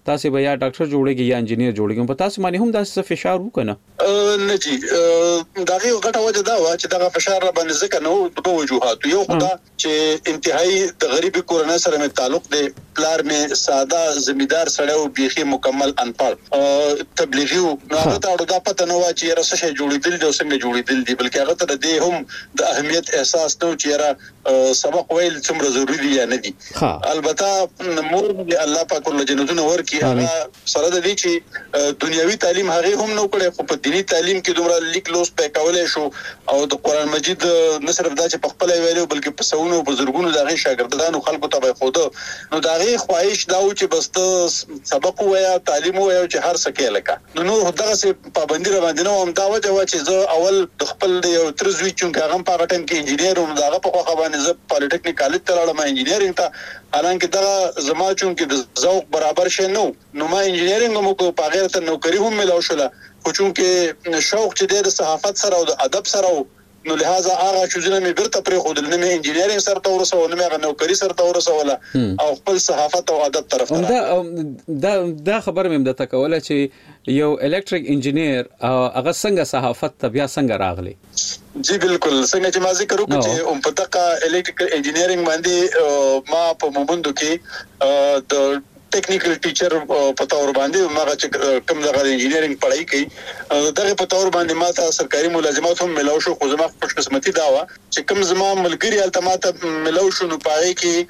تاسو به یا ډاکټر جوړیږي یا انجینیر جوړیږي په تاسو باندې هم داسې فشار وکنه نه جی دا غي غټه وجه دا و چې دا فشار را باندې ځکه نو په وجوهات یو خدا چې انتهایی د غریبي کورنۍ سره مې تعلق دی پلار مې ساده زمیدار سره او بيخي مکمل انپړ تبلیغي نو هغه ته دا پته نه و چې راسه شي جوړیدل دي او څنګه جوړیدل دي بلکې هغه ته د هم د اهمیت احساس نو چې را سبق ویل څومره ضروری دي یا نه دي البته مور دې الله پاک له جنتونو ورکی هغه سره د دې چې دنیوي تعلیم هغه هم نو کړي خو په دینی تعلیم کې دومره لیک لوس په کولای شو او د قران مجید نه صرف دا چې په خپل ویلو بلکې په سونو بزرګونو دغه شاګردانو خلکو ته به خود نو دغه خواهش دا و چې بس سبق وایا تعلیم وایا چې هر څه کې لکه نو نو دغه سه پابندي را باندې نو هم دا وجه و چې زه اول د خپل یو ترزوی چې هغه په ټیم کې انجینیر او دغه په خوا باندې زه پالیټیکنیک کالج ته لاړم انجینیرینګ ته حالانکه دا زما چون کې د ذوق برابر شې نو نو ما انجینیرینګ مو کو په غیر ته نوکری هم ملو شله خو چون کې شوق چې د صحافت سره او د ادب سره نو لہذا هغه چې زنه مې برته پرې خو د نمې انجینیرینګ سره تورسو نو مې هغه نوکری سره تورسو او خپل صحافت او ادب طرف ته دا دا دا خبر مې د تکوله چې یو الکتریک انجینیر هغه څنګه صحافت ته بیا څنګه راغلی جی بالکل څنګه چې ما ذکر وکړ چې هم په دغه الکتریکل انجینیرینګ باندې ما په مومندو کې د ټیکنیکل ټیچر په تور باندې ما چې کوم دغه انجینیرینګ پڑھائی کوي دغه په تور باندې ما ته سرکاري ملازمت هم ملو شو خو زما خوش قسمتي دا و چې کوم زما ملګری التماته ملو شو نو پاره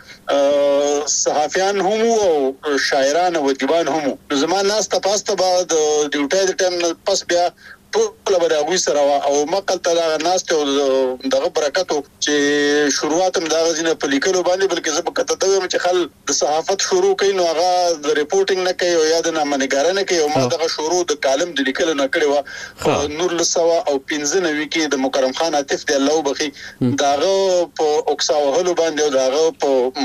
کې صحافیان هم او شاعران او دیوان هم زما ناس ته پاسته بعد ډیوټي د ټیم پس بیا ټول به دا غوي سره او مقل ته دا ناس ته دغه برکتو چې شروعات هم دا غزنه په لیکلو باندې بلکې زه په کته ته چې خل د صحافت شروع کین نو هغه د ریپورټینګ نه کوي او یا د نامنګارنه کوي او ما دغه شروع د کالم د لیکلو نه کړی و نور لسوا او پنځه نوي کې د مکرم خان عاطف دی الله وبخي داغه په اوکسا وهلو باندې او داغه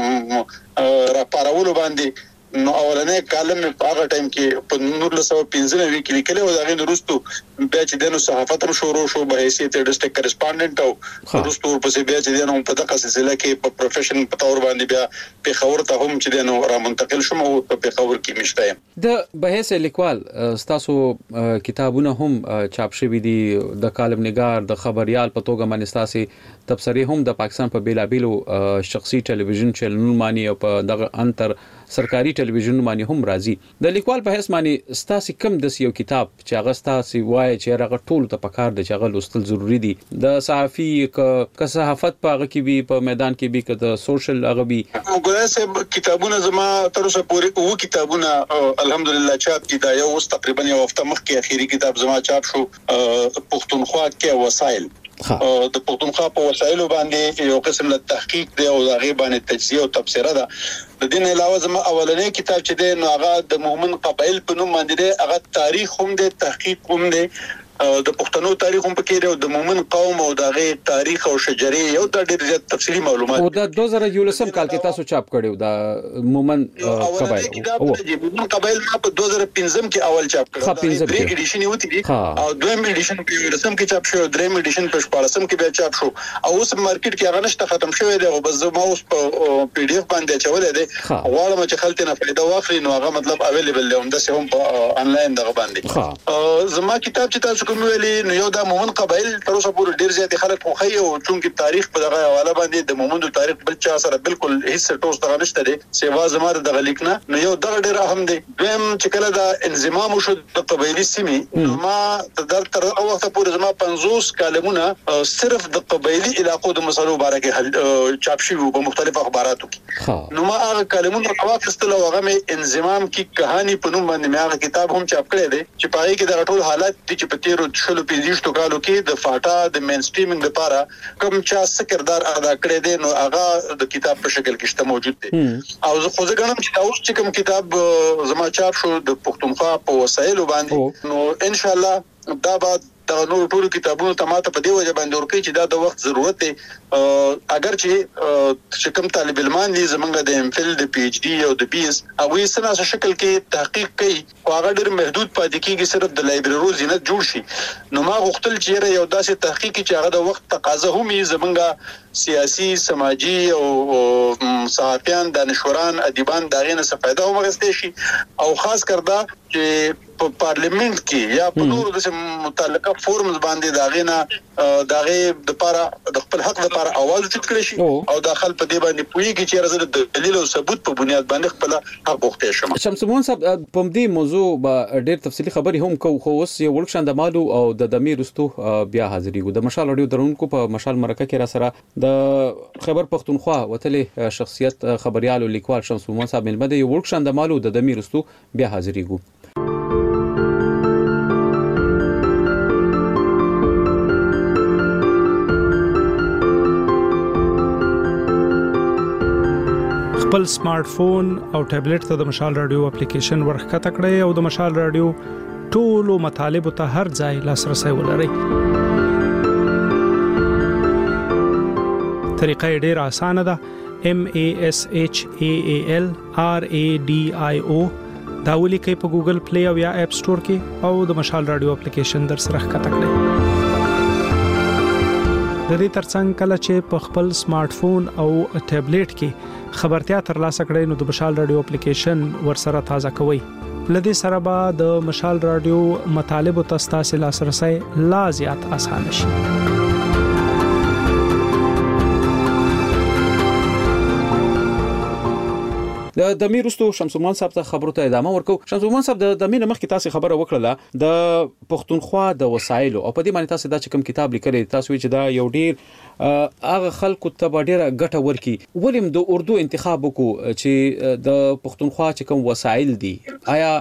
په را پارولو باندې نو اولنې کالم په هغه ټایم کې په نور له سو پنځه نوي کې لیکل او دغه نورستو بیا چې دنو صحافت هم شروع شو به حیثیت ډیسټریکټ کریسپونډنټ او نورستو په څیر بیا چې دنو په دغه سلسله کې په پروفیشن په تور باندې بیا په خبر ته هم چې دنو را منتقل شوم او په خبر کې مشته د بهیس لیکوال تاسو کتابونه هم چاپ شوي دي د کالم نگار د خبريال په توګه باندې تاسو تبصرې هم د پاکستان په بیلابیلو شخصي ټلویزیون چینلونو باندې او په دغه انتر سرکاري ټلویزیون باندې هم راځي د لیکوال په حساب باندې ستاسو کم د یو کتاب چې هغه ستاسو وایي چې هغه ټول ته پکار د چې هغه لوستل ضروری دي د صحافي ک صحافت په هغه کې به په میدان کې به ک د سوشل هغه به وګورئ چې کتابونه زما تر اوسه پورې وو کتابونه الحمدلله چاپ دي دا یو اوس تقریبا یو هفته مخکې اخیری کتاب زما چاپ شو پښتونخوا کې وسایل د پښتونخوا په وسایلو باندې یو قسم له تحقیق دی او هغه باندې تجزیه او تفسیر ده د دین علاوه زما اولنې کتاب چې دی نو هغه د مومن قبایل په نوم باندې دی هغه تاریخ هم دی تحقیق هم دی د پښتنو تاریخ هم پکې دی او د مومن قوم او دغه تاریخ او شجري یو د ډېر زیات تفصیلي معلومات او د دوه زره یولسم کال کې تاسو چاپ کړیو د مومن قبایل او مومن قبایل په دوه زره پنځم کې اول چاپ کړو د درې ایډیشن یو دي او دویم ایډیشن په یولسم کې چاپ شو دریم ایډیشن په شپږم کې بیا چاپ شو او اوس مارکیټ کې هغه نشته ختم شوی دی او بس زما اوس په پی ډی اف باندې چولې دی غواړم چې خلک نه فائدہ واخلي نو هغه مطلب اویلیبل دی هم د سهم په انلاین دغه باندې زما کتاب چې تاسو کوم ویلي نو یو د مومن قبایل تر اوسه پورې ډیر زیات خلک خو خي او چونکی تاریخ په دغه حواله باندې د مومندو تاریخ بل چا سره بالکل هیڅ ټوس دغه نشته دي سیوا زمار دغه لیکنه نو یو دغه ډیر اهم دي دیم چې کله د انضمام شو د قبایلی سیمې ما تر تر وخت پورې زما پنځوس کالمونه صرف د قبایلی علاقو د مسلو باره کې چاپ شوي په مختلفو اخباراتو کې نو ما هغه کالمونه واخیستل او هغه مې انضمام کی کہانی په نوم باندې مې هغه کتاب هم چاپ کړی دی چې پای کې د ټول حالات چې په تیرو شلو پنځه کالو کې د فاټا د مین سټریمینګ لپاره کوم چا څه کردار ادا کړی دی نو هغه د کتاب په شکل کې شته موجود دی او زه خو ځکه چې دا اوس چې کوم کتاب زما چاپ شو د پښتونخوا په وسایلو باندې نو ان شاء الله دا بعد د نور ټول کتابونو ته ماته په دی وجه باندې ورکړي چې دا د وخت ضرورت دی اگر چې چې کوم طالب علمان دي زمونږ د ام فل د پی ایچ ډي او د بي اس هغه سناسه شکل کې تحقیق کوي او هغه ډېر محدود پاتې کیږي صرف د لایبرری زینت جوړ شي نو ما غوښتل چې یو داسې تحقیق چې هغه د وخت تقاضا هم یې زمونږ سیاسي سماجی او صحافیان دانشوران ادیبان داغه نه څه فائدہ هم غوښتي شي او خاص کردا چې په پارلیمنت کې یا په نورو د متعلقه فورمز باندې داغه نه داغه د لپاره د خپل حق لپاره اواز اوچت کړی شي او داخل په دې باندې پویږي چې راځي د دلیل او ثبوت په بنیاد باندې خپل حق غوښتي شم. شمسمون صاحب په دې موضوع به ډېر تفصیلی خبري هم کو خو اوس یو ورکشان د مالو او د دمیر رستو بیا حاضرېږو د مشال اډیو درونکو په مشال مرکه کې را سره د خبر پښتونخوا وتلې شخصیت خبريال او لیکوال شمسمون صاحب ملمه د یو ورکشان د مالو د دمیر رستو بیا حاضرېږو. خپل سمارټ فون او ټابلیټ ته د مشال رادیو اپلیکیشن ورخکته کړئ او د مشال رادیو ټولو مطالبه ته هر ځای لاسرسي ولرئ. طریقه ډېر اسانه ده. M A S H A A L R A D I O دا ولیکئ په ګوګل پلی او یا اپ سٹور کې او د مشال رادیو اپلیکیشن در سره ښکته کړئ. د دې ترڅنګ کله چې په خپل سمارټ فون او ټابلیټ کې خبرتیا ترلاسه کړئ نو د مشال رادیو اپلیکیشن ورسره تازه کوئ. لدې سره به د مشال رادیو مطالب او تاسو لاسرسي لا زیات اسانه شي. د دمیر رستو شمسومان صاحب ته خبرو ته ادامه ورکو. شمسومان صاحب د دمیر مخ کې تاسو خبره وکړه د پښتونخوا د وسایل او په دې باندې تاسو دا چې کوم کتاب لیکلی تاسو چې دا یو ډیر هغه خلکو ته ډیره ګټه ورکي ولیم د اردو انتخاب وکړو چې د پښتونخوا چې کوم وسایل دي آیا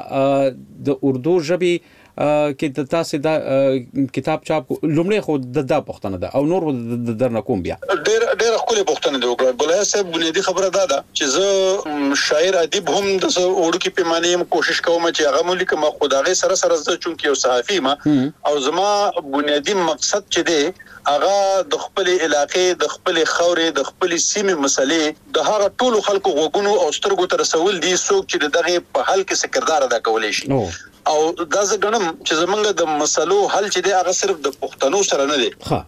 د اردو ژبه کې د تاسو دا کتاب چاپ لومړی خو د دا پښتنه ده او نور درنه کوم بیا ډېر ډېر خپل پښتنه دی وګړه ګلای صاحب بنیادی خبره ده چې زه شاعر ادیب هم د اردو کې پیمانه هم کوشش کوم چې هغه ملي کوم خدای سره سره زه چونکی یو صحافي ما او زما بنیادی مقصد چې دی هغه د خپل علاقې د خپل خورې د خپل سیمې مسلې د هغه ټولو خلکو غوګونو او سترګو تر رسول دي څوک چې دغه په حل کې سکردار ادا کولای شي او دا زګنم چې زمونږ د مسلو حل چې دی هغه صرف د پښتنو سره نه دی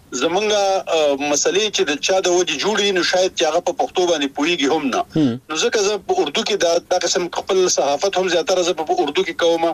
زمونږ مسلې چې د چا د وجه جوړي نو شاید چې هغه په پښتو باندې پوریږي هم نه نو ځکه زه په اردو کې دا د قسم خپل صحافت هم زیاتره زه په اردو کې کوم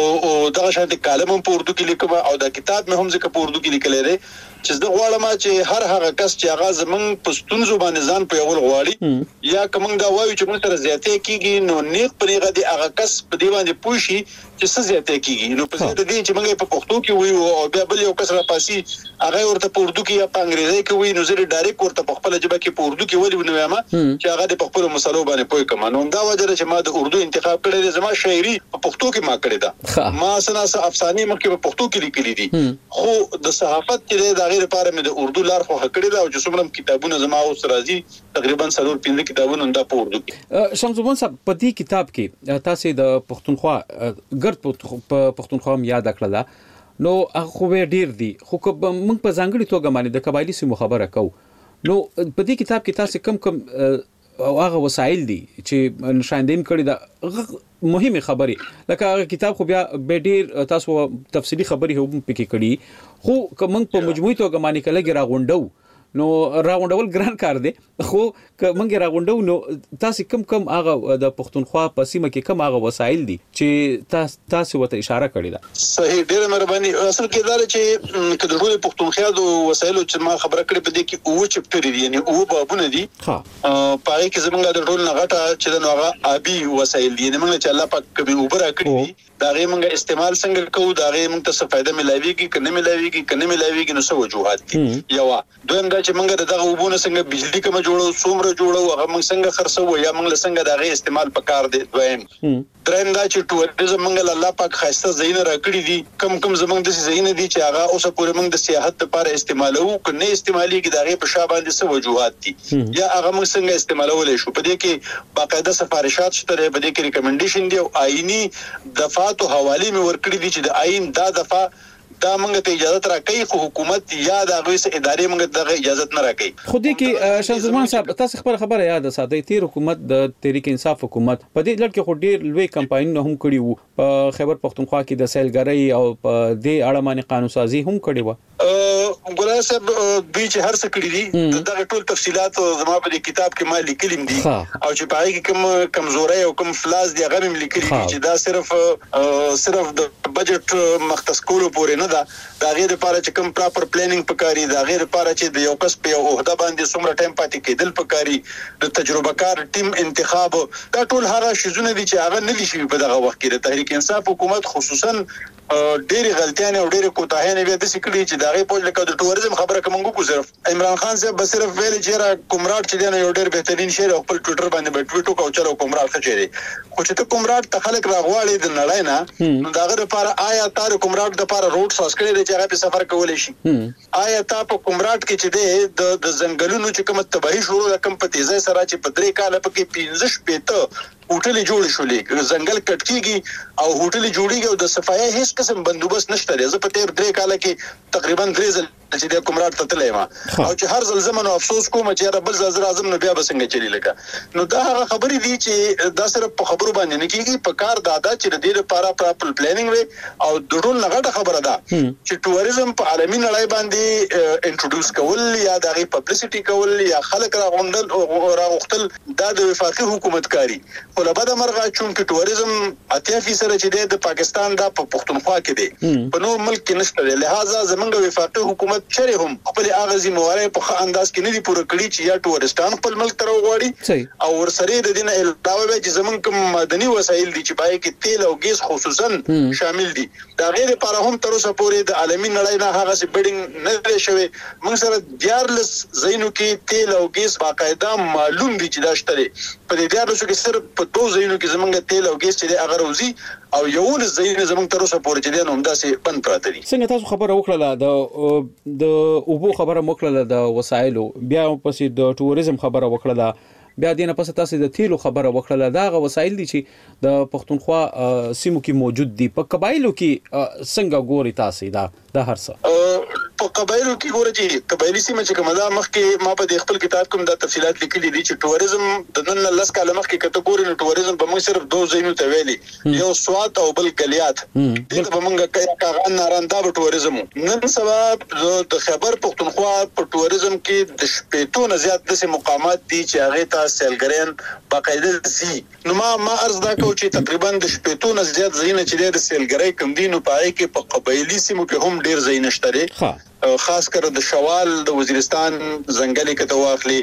او دغه شانتي کالم هم په اردو کې لیکم او دا کتاب مې هم ځکه په اردو کې لیکل دی چې زه غواړم چې هر هغه کس چې هغه زمونږ پښتون زبان ځان په یو غواړي یا کوم دا وایي چې موږ سره زیاتې کیږي نو نیک پرېغه دی هغه کس په دی باندې پوښي چې څه زیاتې کیږي نو په دې دي چې موږ په پښتو کې وایو او بیا بل یو کس را پاسي هغه ورته په اردو کې یا په انګریزي کې وایي نو زه ډایرکټ ورته په خپل ژبه کې په اردو کې وایي نو وایم چې هغه د خپل مسلو باندې پوي کوم نو دا وجه چې ما د اردو انتخاب کړی زما شاعري په پښتو کې ما کړی دا ما سناسه افسانې مخکې په پښتو کې لیکلي دي خو د صحافت کې د غیر لپاره مې د اردو لار خو کړی دا او چې څومره کتابونه زما اوس راځي تقریبا څلور پنځه کتابونه دا په اردو کې شمسوبان صاحب په دې کتاب کې تاسو د پښتونخوا ګرد په پښتونخوا یاد کړل نو خو به ډیر دي خو موږ په ځانګړي توګه باندې د قبایلی سیمو خبره کو نو په دې کتاب کې تاسو کم کم او هغه وسایل دي چې نشاندین کړي دا مهمه خبري لکه هغه کتاب خو بیا به ډیر تاسو تفصیلی خبري هم پکې کړي خو کوم په مجموعي توګه باندې کله راغونډو نو راغونډول ګران کار دی خو کومګ راغونډو نو تاسو کم کم هغه د پښتونخوا په سیمه کې کم هغه وسایل دي چې تاسو وته اشاره کړی ده صحیح ډیره مهرباني اصل کې دا چې کله ټول پښتونخوا د وسایلو چې ما خبره کړې په دې کې او چپټری دي یعنی او بابونه دي ها پای کې زمونږ د ټول نغټه چې د نوغه ابي وسایل دي موږ چې الله پاک کبي وبره کړی دا غي موږ استعمال څنګه کوو دا غي موږ ته څه فائدہ ملایويږي کنه ملایويږي کنه ملایويږي نو څه وجوهات دي یو دویم دا چې موږ دغه وبونه څنګه بجلی کوم جوړو څومره جوړو هغه موږ څنګه خرڅو یا موږ څنګه دا غي استعمال پکار دي دویم دریم دا چې ټوریزم موږ الله پاک خاصه زین راکړي دي کم کم زمونږ د زین دي چې هغه اوسه پورې موږ د سیاحت لپاره استعمالو کنه استعمالي کې دا غي په شابه باندې څه وجوهات دي یا هغه موږ څنګه استعمالولای شو په دې کې باقاعده سفارشات شته په دې کې ریکمنډیشن دي او آئینی دفعات او حواله مې ورکړي دي چې د آئین دا دفعه دا موږ ته اجازه راکړي، خو حکومت یا د هغه ادارې موږ دغه اجازه نه راکړي. خو دې کې شمزمان صاحب تاسو خبره خبره یاد ساتئ، تیر حکومت د تحریک انصاف حکومت په دې لړ کې خو ډیر لوی کمپاینونه هم کړي وو په خیبر پختونخوا کې د سیلګرۍ او په دې اړه باندې قانون سازي هم کړي و. ګلای صاحب دوی چې هر څه کړی دي دغه ټول تفصيلات زما په کتاب کې ما لیکلم دي او چې پای کې کوم کمزوري او کوم فلاس دي هغه مې لیکلي دي چې دا صرف صرف د بجټ مختص کولو پورې نه ده. دا غیر لپاره چې کوم پراپر پلانینګ پکاري، دا غیر لپاره چې د یو کس په عہده باندې څومره ټایم پاتې کېدل پکاري، د تجربه کار ټیم انتخاب، دا ټول هغه شیزونه دي چې هغه نه دي شوي په دغه وخت کې. د تحریک انصاف حکومت خصوصا ډېری غلطیانه او ډېری کوتاهیانه به د سکړي چې دغه په لکه د ټوریزم خبره کوم کو صرف عمران خان صاحب به صرف ویل چې را کومراټ چې دی یو ډېر بهترین شعر خپل ټویټر باندې به ټویټو کو چلو کومراټ څه چي خو چې ته کومراټ ته خلک راغواړي د نړۍ نه، نو دغه لپاره آیا تار کومراټ د لپاره روډ ساس کړی دی چې هغه په سفر کولای شي؟ آیا تا په کومراټ کې چې دی د د ځنګلونو چې کوم تباہي شروع د کم په تیزه سره چې په درې کال په کې پنځه شپېته هوټل جوړ شولې، ځنګل کټ کیږي او هوټل جوړیږي او د صفایي هیڅ قسم بندوبست نشته دی. زه په تیر درې کال کې تقریبا درې ځل چې د کومراټ ته تللی ما او چې هر ځل زمونږ افسوس کوم چې رب العزت اعظم نو بیا بسنګ چلی لګه. نو دا هغه خبرې دي چې دا صرف په خبرو باندې نه کیږي، په کار دادا چې د دې لپاره پراپر پلانینګ وي او د ټول لغړه خبره ده چې ټوریزم په عالمي نړۍ باندې انټروډوس کول یا د غي پبلسټي کول یا خلک راغونډل او راغختل دا د وفاقي حکومت کاری. خو له بده مرغه چونکه ټوریزم اتیا فیصد چې د پاکستان د پښتونخوا کې دی په نو ملک کې نشته، لہذا زمونږ وفاقي حکومت چره هم خپل اغازي موارد په انداز کې نه دي پوره کړی چې یا ټورستان خپل ملک ته وغواړي او ورسره د دینه علاوه چې زمونږ کوم مدني وسایل دي چې پای کې تیل او ګیس خصوصا شامل دي، دا غیر لپاره هم تر اوسه پورې د عالمي نړۍ نه هغه سي بډینګ نه لري شوی. موږ سره دیارلس زینو کې تیل او ګیس باقاعده معلوم دي چې دا شته په دې دیارلس کې صرف په دوه زینو کې زمونږ تیل او ګیس چې هغه روزي او یو ل زین زمونږ تر اوسه پورې چې نو همدا سي بند پراته دي. څنګه تاسو خبره وکړه د د اوبو خبره وکړه د وسایلو، بیا پسې د ټوریزم خبره وکړه، بیا دینه پس تاسو د تیلو خبره وکړه، دا غو وسایل دي چې د پښتونخوا سیمو کې موجود دي. په قبایلو کې څنګه ګوري تاسو دا د هر څه په قبایلو کې ګوري چې قبایلی سیمه چې کومه دا مخکې ما په خپل کتاب کوم د تفصيلات لیکلي دي چې ټوریزم د نن لس کاله مخکې کته ګوري نو ټوریزم به موږ صرف دوه ځایونو ته ویلي، یو سوات او بل کلیات، دغه به موږ کاغان نارندا په ټوریزم. نن سبا د خیبر پختونخوا په ټوریزم کې د شپېتو نه زیات د مقامات دي چې هغه ته سیلګرین باقاعده سي. نو ما ما عرض دا کو چې تقریبا د شپېتو نه زیات ځایونه چې د سیلګرۍ کم دي نو پای کې په قبایلی سیمو کې هم ډیر ځای نشته، خاص کر د شوال د وزیرستان ځنګلي کته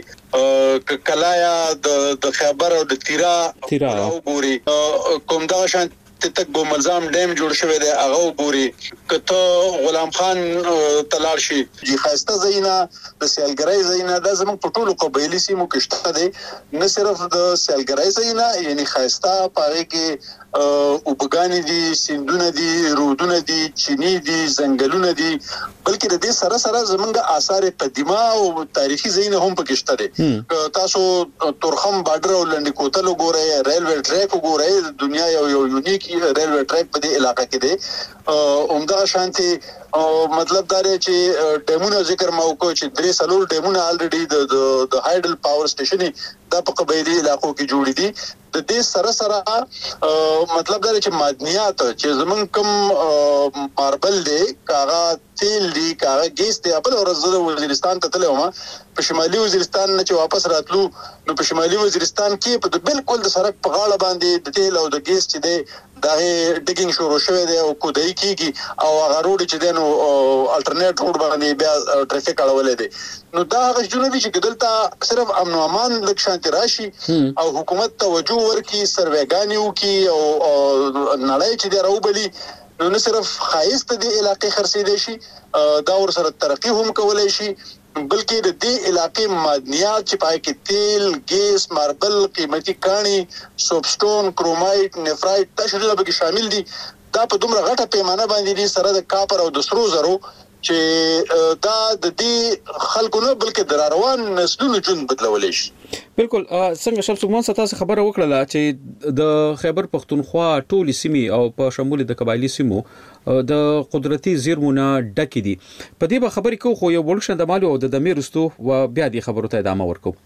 واخلي کلایا د د خیبر او د تیرا او ګوري کوم دا شان تک ګو ملزام ډیم جوړ شوی دی هغه وګوري، کته غلام خان تلار شي جی خاصه زینا د سیلګرۍ زینا د زموږ په ټولو قبایلی سیمو کې شته دي، نه صرف د سیلګرۍ زینا یعنی خاصه پاره کې او بګانی دي، سیندونه دي، رودونه دي، چینی دي، ځنګلونه دي، بلکې د دې سره سره زمونږ آثار قدیمه او تاریخي زینه هم پکې شته دي. تاسو تورخم بارډر او لنډی کوتل وګورئ، ریلوی ټریک وګورئ، د دنیا یو یو یونیک ریلوی ټریک په دې علاقې کې دی. عمده شانتي مطلب دا دی چې ډیمونه ذکر ما وکړو چې درې سلور ډیمونه الریډي د د هایډل پاور سټیشن دا په قبایلی علاقو کې جوړ دي. د دې سره سره مطلب دا چې معدنیات چې زمون کوم ماربل دی، کاغه تیل دی، کاغه ګیس دی، خپل ورځ د وزیرستان ته تلو ما په شمالي وزیرستان نه چې واپس راتلو نو په شمالي وزیرستان کې په بالکل د سړک په غاړه باندې د تیل او د ګیس چې دی دا ډیګینګ شروع شوی دی او کودای کیږي او هغه روډ چې دی نو الټرنیټ روډ باندې بیا ټریفیک اړولې دی. نو دا هغه جنونه دي چې دلته صرف امن او امان لک شانتي راشي او حکومت توجه ورکي، سروېګانی وکي او نړۍ چې دی راوبلي نو نه صرف خایست دی علاقې خرڅې دي شي دا ور سره ترقی هم کولای شي، بلکې د دې علاقې معدنیات چې پای کې تیل، ګیس، ماربل، قیمتي کاني، سوبسټون، کرومایټ، نیفرایټ دا شامل دي. دا په دومره غټه پیمانه باندې دي سره د کاپر او د سرو زرو چې دا د دې خلکو نه بلکې د روان نسلونو ژوند بدلولی شي. بالکل څنګه شمس المان ستاسو خبره وکړه چې د خیبر پختونخوا ټولې سیمې او په شمول د قبایلی سیمو د قدرتي زیرمونه ډکې دي. په دې به خبرې کوو، خو یو ورشن د مالو او د دمیر رستو و بیا دې خبرو ته ادامه ورکو.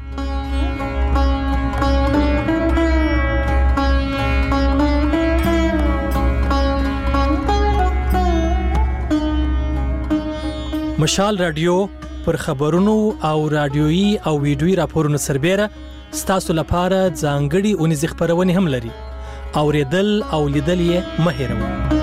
مشال رادیو پر خبرونو او رادیويي او ویډیويي راپورونو سربېره ستاسو لپاره ځانګړي اونیزې خبرونه هم لري. اوریدل او لیدل یې مه هېروئ.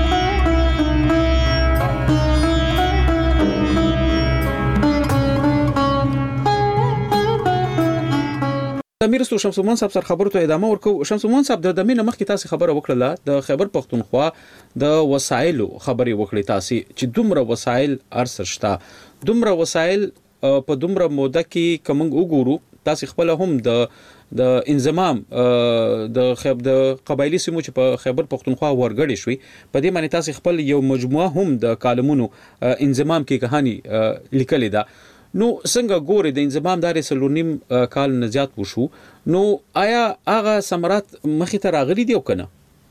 امیر استو شمس المان صاحب سره خبرو ته ادامه ورکو. شمس المان صاحب د دمینه مخکې تاسو خبره وکړه د خیبر پختونخوا د وسایلو خبرې وکړې تاسو چې دومره وسایل ارسشتا دومره وسایل په دومره موده کې کوم وګورو تاسو خپل هم د د انضمام د خیب د قبایلی سیمو چې په خیبر پختونخوا ورګړې شوې په دې معنی تاسو خپل یو مجموعه هم د کالمونو انضمام کې کہانی لیکلې ده. نو څنګه ګوري د انضمام داري سلونیم کال نه زیات وشو، نو آیا هغه ثمرات مخې ته راغلي دي او کنه؟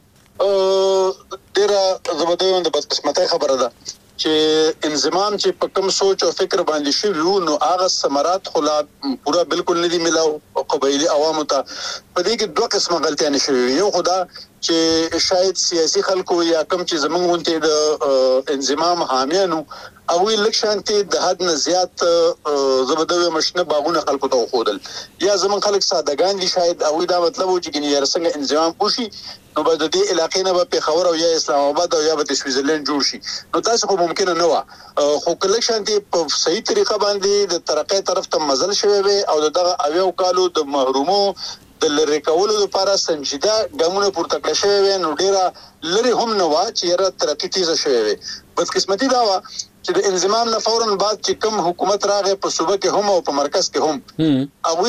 ا ډیره زبردست د بدقسمتۍ خبره ده چې انضمام چې په کوم سوچ او فکر باندې شوی وو، نو هغه ثمرات خلا پورا بالکل نه دي ملاو قبایلی عوامو ته. په دې کې دوه قسمه غلطیاں شوي. یو خدا چې شاید سیاسي خلکو یا کم چې زمونږ ونته د انضمام حامیانو او لکشانتي د حد نه زیات زبردوی مشنه باغونه خلکو ته خودل، یا زمون خلک سادهګان دي شاید او دا مطلب و چې ګنې څنګه انضمام وشي نو به د دې علاقې نه په خبر او یا اسلام آباد او یا په سویټزرلند جوړ شي. نو تاسو خو ممکن نه و خو کلکشانتي په صحیح طریقه باندې د ترقې طرف ته مزل شوی وي او دغه اویو کالو د محرومو د لری کولو لپاره سنجیده ګامونه پورته کړی شوی وي. نو ډیره لری هم نه و چې را ترقې تیزه شوی وي. بدقسمتي دا و چې د انضمام نه فورن بعد چې کوم حکومت راغی په صوبه کې هم او په مرکز کې هم او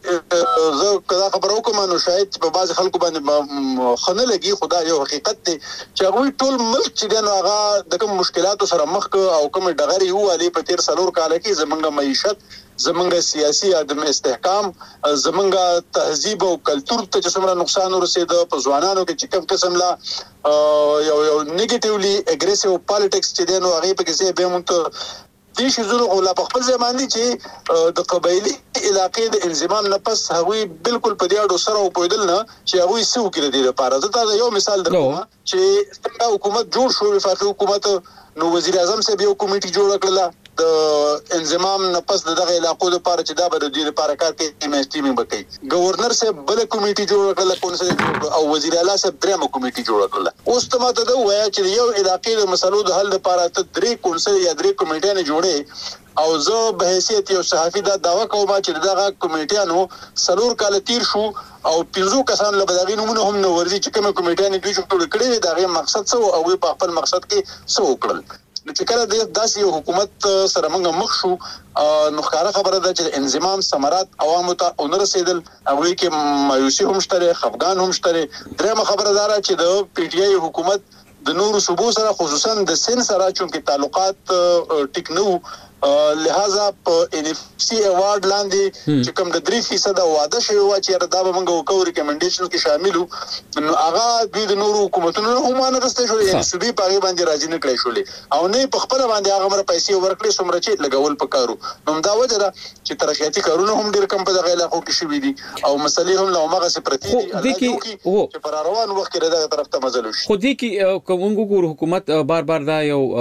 زه کدا خبرو کوم نو شاید په بعض خلکو باندې خنه لګي. خدا یو حقیقت دی چې هغه ټول ملک چې دنو هغه د کوم مشکلاتو سره مخ او کوم ډغري هو علي په تیر سلور کال کې زمونږه معیشت زمونږه سیاسي عدم استحکام زمونږه تهذیب او کلچر ته چې څومره نقصان ورسېد په ځوانانو کې چې کوم قسم لا یو یو نیگیټیولی اګریسیو پالیټکس چې دنو هغه په کې به مونږ دې شزونو غلا په خپل ځماندي چې د قبایلی علاقې د انضمام نه پس هغوی بالکل په دې اړه سره او پویدل نه چې هغوی سو کړی دی لپاره. زه دا یو مثال درکوم چې څنګه حکومت جوړ شو وفاقي حکومت، نو وزیر اعظم صاحب یو کمیټي جوړ کړل د انضمام نه پس دغه علاقو لپاره چې دا به د دې لپاره کار کوي ایمستیمینګ وکړي. گورنر صاحب بل کمیټي جوړ کړل کونسل او وزیر اعلی صاحب درېمه کمیټي جوړ کړل. اوس ته ماته دا وایي چې یو علاقې د مسلو د حل لپاره ته درې کونسل یا درې کمیټې نه جوړې او زه به حیثیت یو صحافي دا داوا کوم چې دغه کمیټیانو سلور کال تیر شو او پنځو کسان له بداغي نمونه هم نو ورزي چې کوم کمیټیانو دوی جوړ کړی دا غي مقصد څه او په خپل مقصد کې څه وکړل. چې کله د داسې یو حکومت سره موږ مخ شو نو ښکاره خبره ده چې انضمام ثمرات عوامو ته ونه رسیدل او کې مایوسي هم شته، خفګان هم شته. درېمه خبره ده چې د پی ټی آی حکومت د نورو صوبو سره خصوصا د سن سره چونکه تعلقات ټیک نه لہذا په ان اف سی ایوارډ لاندې چې کوم د درې فیصد واده شوی و چې دا به موږ وکړو ریکمنډیشن کې شاملو نو هغه د نورو حکومتونو هم نه رسته شوی ان سودی پاغي باندې راځي نه کړی شولې او نه په خپل باندې هغه مر پیسې ورکړي څومره چې لګول پکارو. نو دا وجه ده چې ترقیاتي کارونه هم ډیر کم په دغه علاقو کې شوي دي او مسلې هم لومغه سپرتی دي چې پر روان وخت کې دغه طرف ته مزل وشي. خو دې کې کوم ګور حکومت بار بار دا یو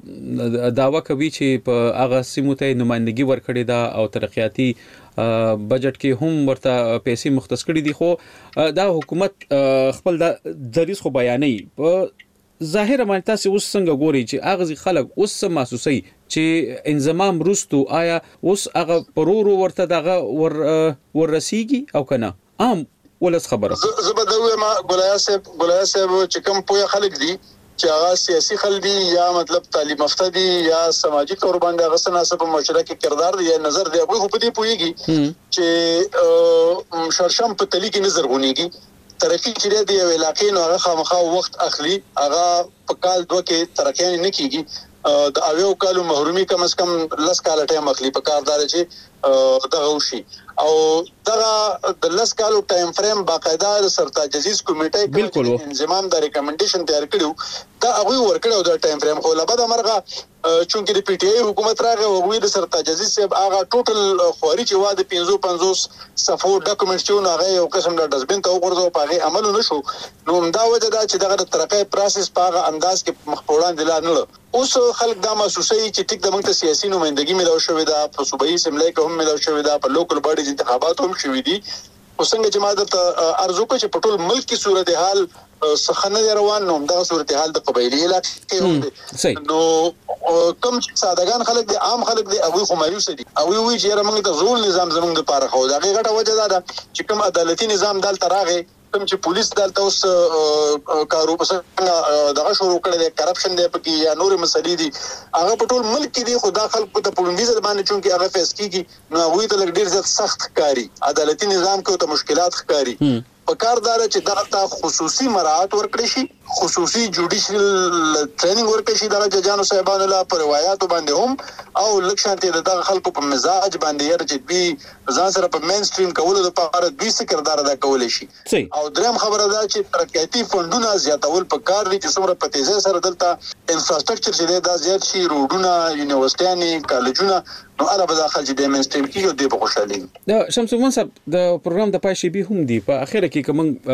داوا کوي چې په سیمو ته نمائندګي ورکړې ده او ترقیاتي بجټ کې هم ورته پیسې مختص کړې دي، خو دا حکومت خپل د دریس خو بیانې په ظاهر باندې تاسو اوس څنګه ګوري چې اغه خلک اوس محسوسي چې انضمام روستو آیا اوس هغه پرورو ورته دغه ور ورسیږي او کنه عام ولس خبره زبدوي ما ګولیا صاحب ګولیا صاحب چې کوم پوهه خلک دي چې هغه سیاسي خلک دي یا مطلب تعلیم یافته دي یا سماجی تور باندې هغه سناسب معاشره کې کردار دی یا نظر دی هغه په دې پوهیږي چې شرشم په تلی کې نظر غونیږي ترقی چې دی یو علاقې نو هغه خامخا وخت اخلي هغه په کال دوه کې ترقی نه کیږي د اویو کالو محرومي کم از کم لس کال ټایم اخلي په کاردار چې دغه وشي او دغه د لس کالو ټایم فریم باقاعده سرتاج عزیز کمیټه بالکل انضمام د ریکمنډیشن تیار کړو دا هغه ورکړو د ټایم فریم خو لبد مرغه چونکې د پی ټی آی حکومت راغی او وی د سرتاج عزیز صاحب هغه ټوټل خوري چې واده پنځه پنځوس صفو ډاکومنټ چې هغه یو قسم د ډسبین ته وګرځو په هغه عمل نشو نو دا وجه دا چې دغه ترقې پروسس په هغه انداز کې مخ په وړاندې لاندې اوس خلک دا محسوسي چې ټیک د موږ ته سیاسي نمائندګي ملو شوې ده په صوبایي اسمبلی کې هم ملو شوې ده په لوکل باډیز انتخابات هم شوې دي او څنګه چې ما د ارزو کو چې په ټول ملک کې صورتحال سخنه روان نو دغه صورتحال د قبایلی علاقې هم دي نو کوم سادهګان خلک دي عام خلک دي هغه خو مایوس دي او وی چې موږ د زول نظام زموږ لپاره خو دا غټه وجه ده چې کوم عدالتي نظام دلته راغی کوم چې پولیس دلته اوس کارو په څنګه دغه شروع کړی دی کرپشن دی پکې یا نور مسلې دي هغه په ټول ملک کې دي خدا خلکو ته پولیس باندې چونکی هغه فیس کیږي نو وی ته ډیر زیات سخت کاری عدالتي نظام کې ته مشکلات ښکاری په کاردار چې دغه خصوصي مراعات ورکړي شي خصوصي جوډیشل ټریننګ ورکړي شي د ججانو صاحبانو لا پر روایتو باندې هم او لکشانته د خلکو په مزاج باندې یره چې بي ځان سره په مین سټریم کولو لپاره دوی څه کردار ادا کولای شي او دریم خبره ده چې ترقیاتي فندونه زیاتول په کار دي چې څومره په تیزه سره دلته انفراستراکچر چې دا زیات شي روډونه یونیورسيټیانې کالجونه نو اله به داخل چې د مین سټریم کې یو دی په خوشالي د شمس الدین صاحب د پروګرام د پای شي به هم دی په اخر کې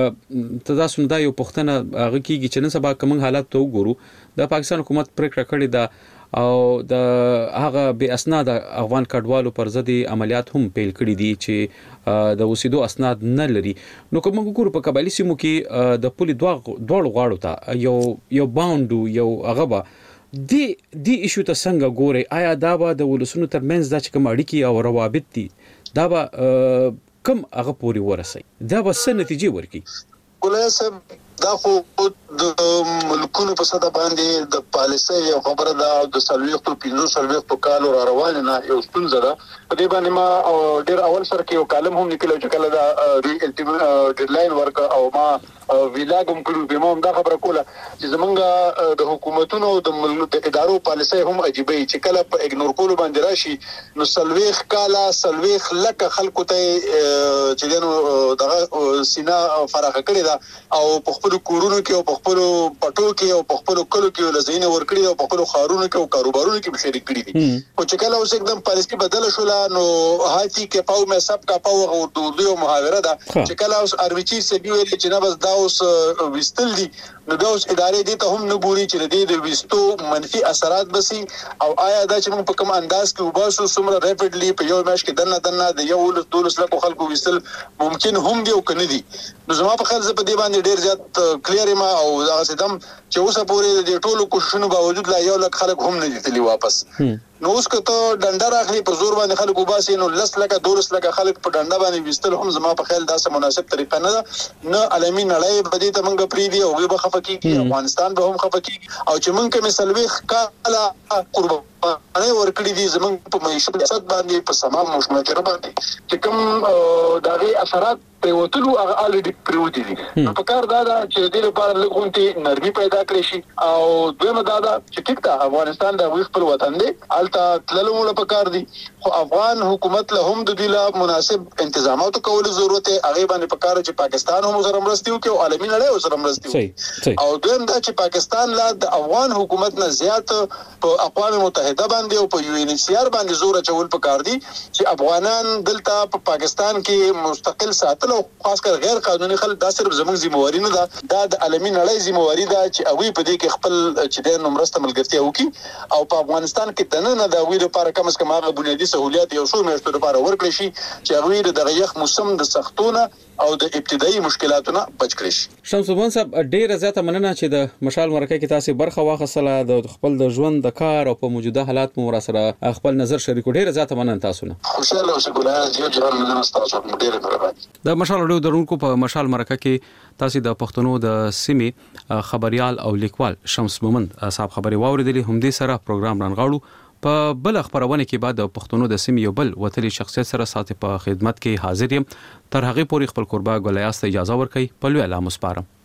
کوم تاسو نه دا یو پښتنه هغه کیږي چې نن سبا کوم حالات ته وګورو د پاکستان حکومت پریکړه کړې ده او د هغه به اسناد افغان کډوالو پر ضد عملیات هم پیل کړي دي چې د وسیدو اسناد نه لري نو کوم وګورو په قبایلی سیمو کې د پولی دوه دوه غواړو ته یو یو باوندو یو هغه دی دی ایشو ته څنګه ګوري آیا دا به د ولسونو ترمنځ د کوم اړیکی او روابط دي دا به کم هغه پوری ورسي دا به څه نتیجه ورکي ګولای صاحب دا خو د ملکونو په ساده باندې د پالیسۍ یو خبره ده د سلويختو پینځو سلويختو کالو را روان نه یو ستونزه ده په دې باندې ما ډیر اول سره کې یو کالم هم لیکلو چې کله دا ری الټیمیټ ډیډلاین ورک او ما ویلاګم کړو به مو دا خبره کوله چې زمونږ د حکومتونو د ادارو پالیسۍ هم عجیبه چې کله په اګنور کولو باندې راشي نو سلويخ کالا سلويخ لکه خلکو ته چې دنو دغه سینا فراخ کړی دا او په خپل کورونو کې او په خپل پټو کې او په خپل کلو کې لزینه ور کړی او په خپل خارونو کې او کاروبارونو کې شریک کړی دي او چې کله اوس एकदम پالیسي بدل شو نو هاتی کې پاو مې سب کا پاو او دوه محاوره ده چې کله اوس ارمیچی سبي ویل چې نه بس دا اوس وستل دي نو دا اوس ادارې دي ته هم نه ګوري چې د دې وستو منفي اثرات بسي او آیا دا چې موږ په کوم انداز کې وباسو سمره ریپیډلی په یو ماش کې دنه دنه د یو ولس دولس لکه خلکو وستل ممکن هم دی او کنه دي نو زما په خیال زه په دې باندې ډیر زیات کلیر ما او دا سدم چې اوسه پورې د ټولو کوششونو باوجود لا یو لک خلک هم نه دي تلی واپس نو اوس که ته ډنډه راخلي په زور باندې خلک وباسي نو لس لکه دولس لکه خلک په ډنډه باندې وستل هم زما په خیال دا سم مناسب طریقه نه ده نه عالمي نړۍ بدی ته موږ پری دی او به خفقي افغانستان به هم خفقي او چې موږ کوم سلويخ کاله قرباني ورکړي دي زموږ په معیشت باندې په سمام مشمتره باندې چې کوم دغه اثرات په وټلو هغه الډی پروتي دي نو په کار دا چې د لپاره لګونتي نرمي پیدا کړی شي او دویمه دا چې ټیک ته افغانستان د خپل وطن دی الته تللو له پکار دي خو افغان حکومت له هم د دې له مناسب تنظیمات کول ضرورت هغه باندې پکار چې پاکستان هم سره مرستي وکړي او عالمي نړۍ سره مرستي وکړي او دویم دا چې پاکستان لا د افغان حکومت نه زیات په اقوام متحده باندې او په یو ان ایچ سی آر باندې زور چول پکار دي چې افغانان دلته په پاکستان کې مستقل ساتل او خاص کر غیر قانوني خلک دا صرف زموږ ذمہواری نه ده دا د عالمي نړۍ ذمہواری ده چې اوی په دې کې خپل چې د نمرسته ملګرتیا وکړي او په افغانستان کې دنه نه دا وی لپاره کم از کم هغه بنیادی سہولیات یو څو میاشتو لپاره ورکړي شي چې هغه د دغه یخ موسم د سختونه او د ابتدایي مشکلاتونو بچ کړي شي شمس الدین صاحب ډیره زیاته مننه چې د مشال مرکه کې تاسو برخه واخصله د خپل د ژوند د کار او په موجوده حالات مو سره خپل نظر شریکو ډیره زیاته مننه تاسو نه خوشاله اوسئ ګلای یو جوړ مننه تاسو ډیره مهرباني د مشال اډیو درونکو په مشال مرکه کې تاسو د پښتنو د سیمې خبريال او لیکوال شمس مومند صاحب خبري واوریدلې هم دې سره پروګرام رانغاړو په بل خبرونه کې بعد د پښتنو د سیمې یو بل وتلي شخصیت سره ساتي په خدمت کې حاضر یم تر هغه پورې خپل قربا ګلایاست اجازه ورکړي په لوی اعلان مسپارم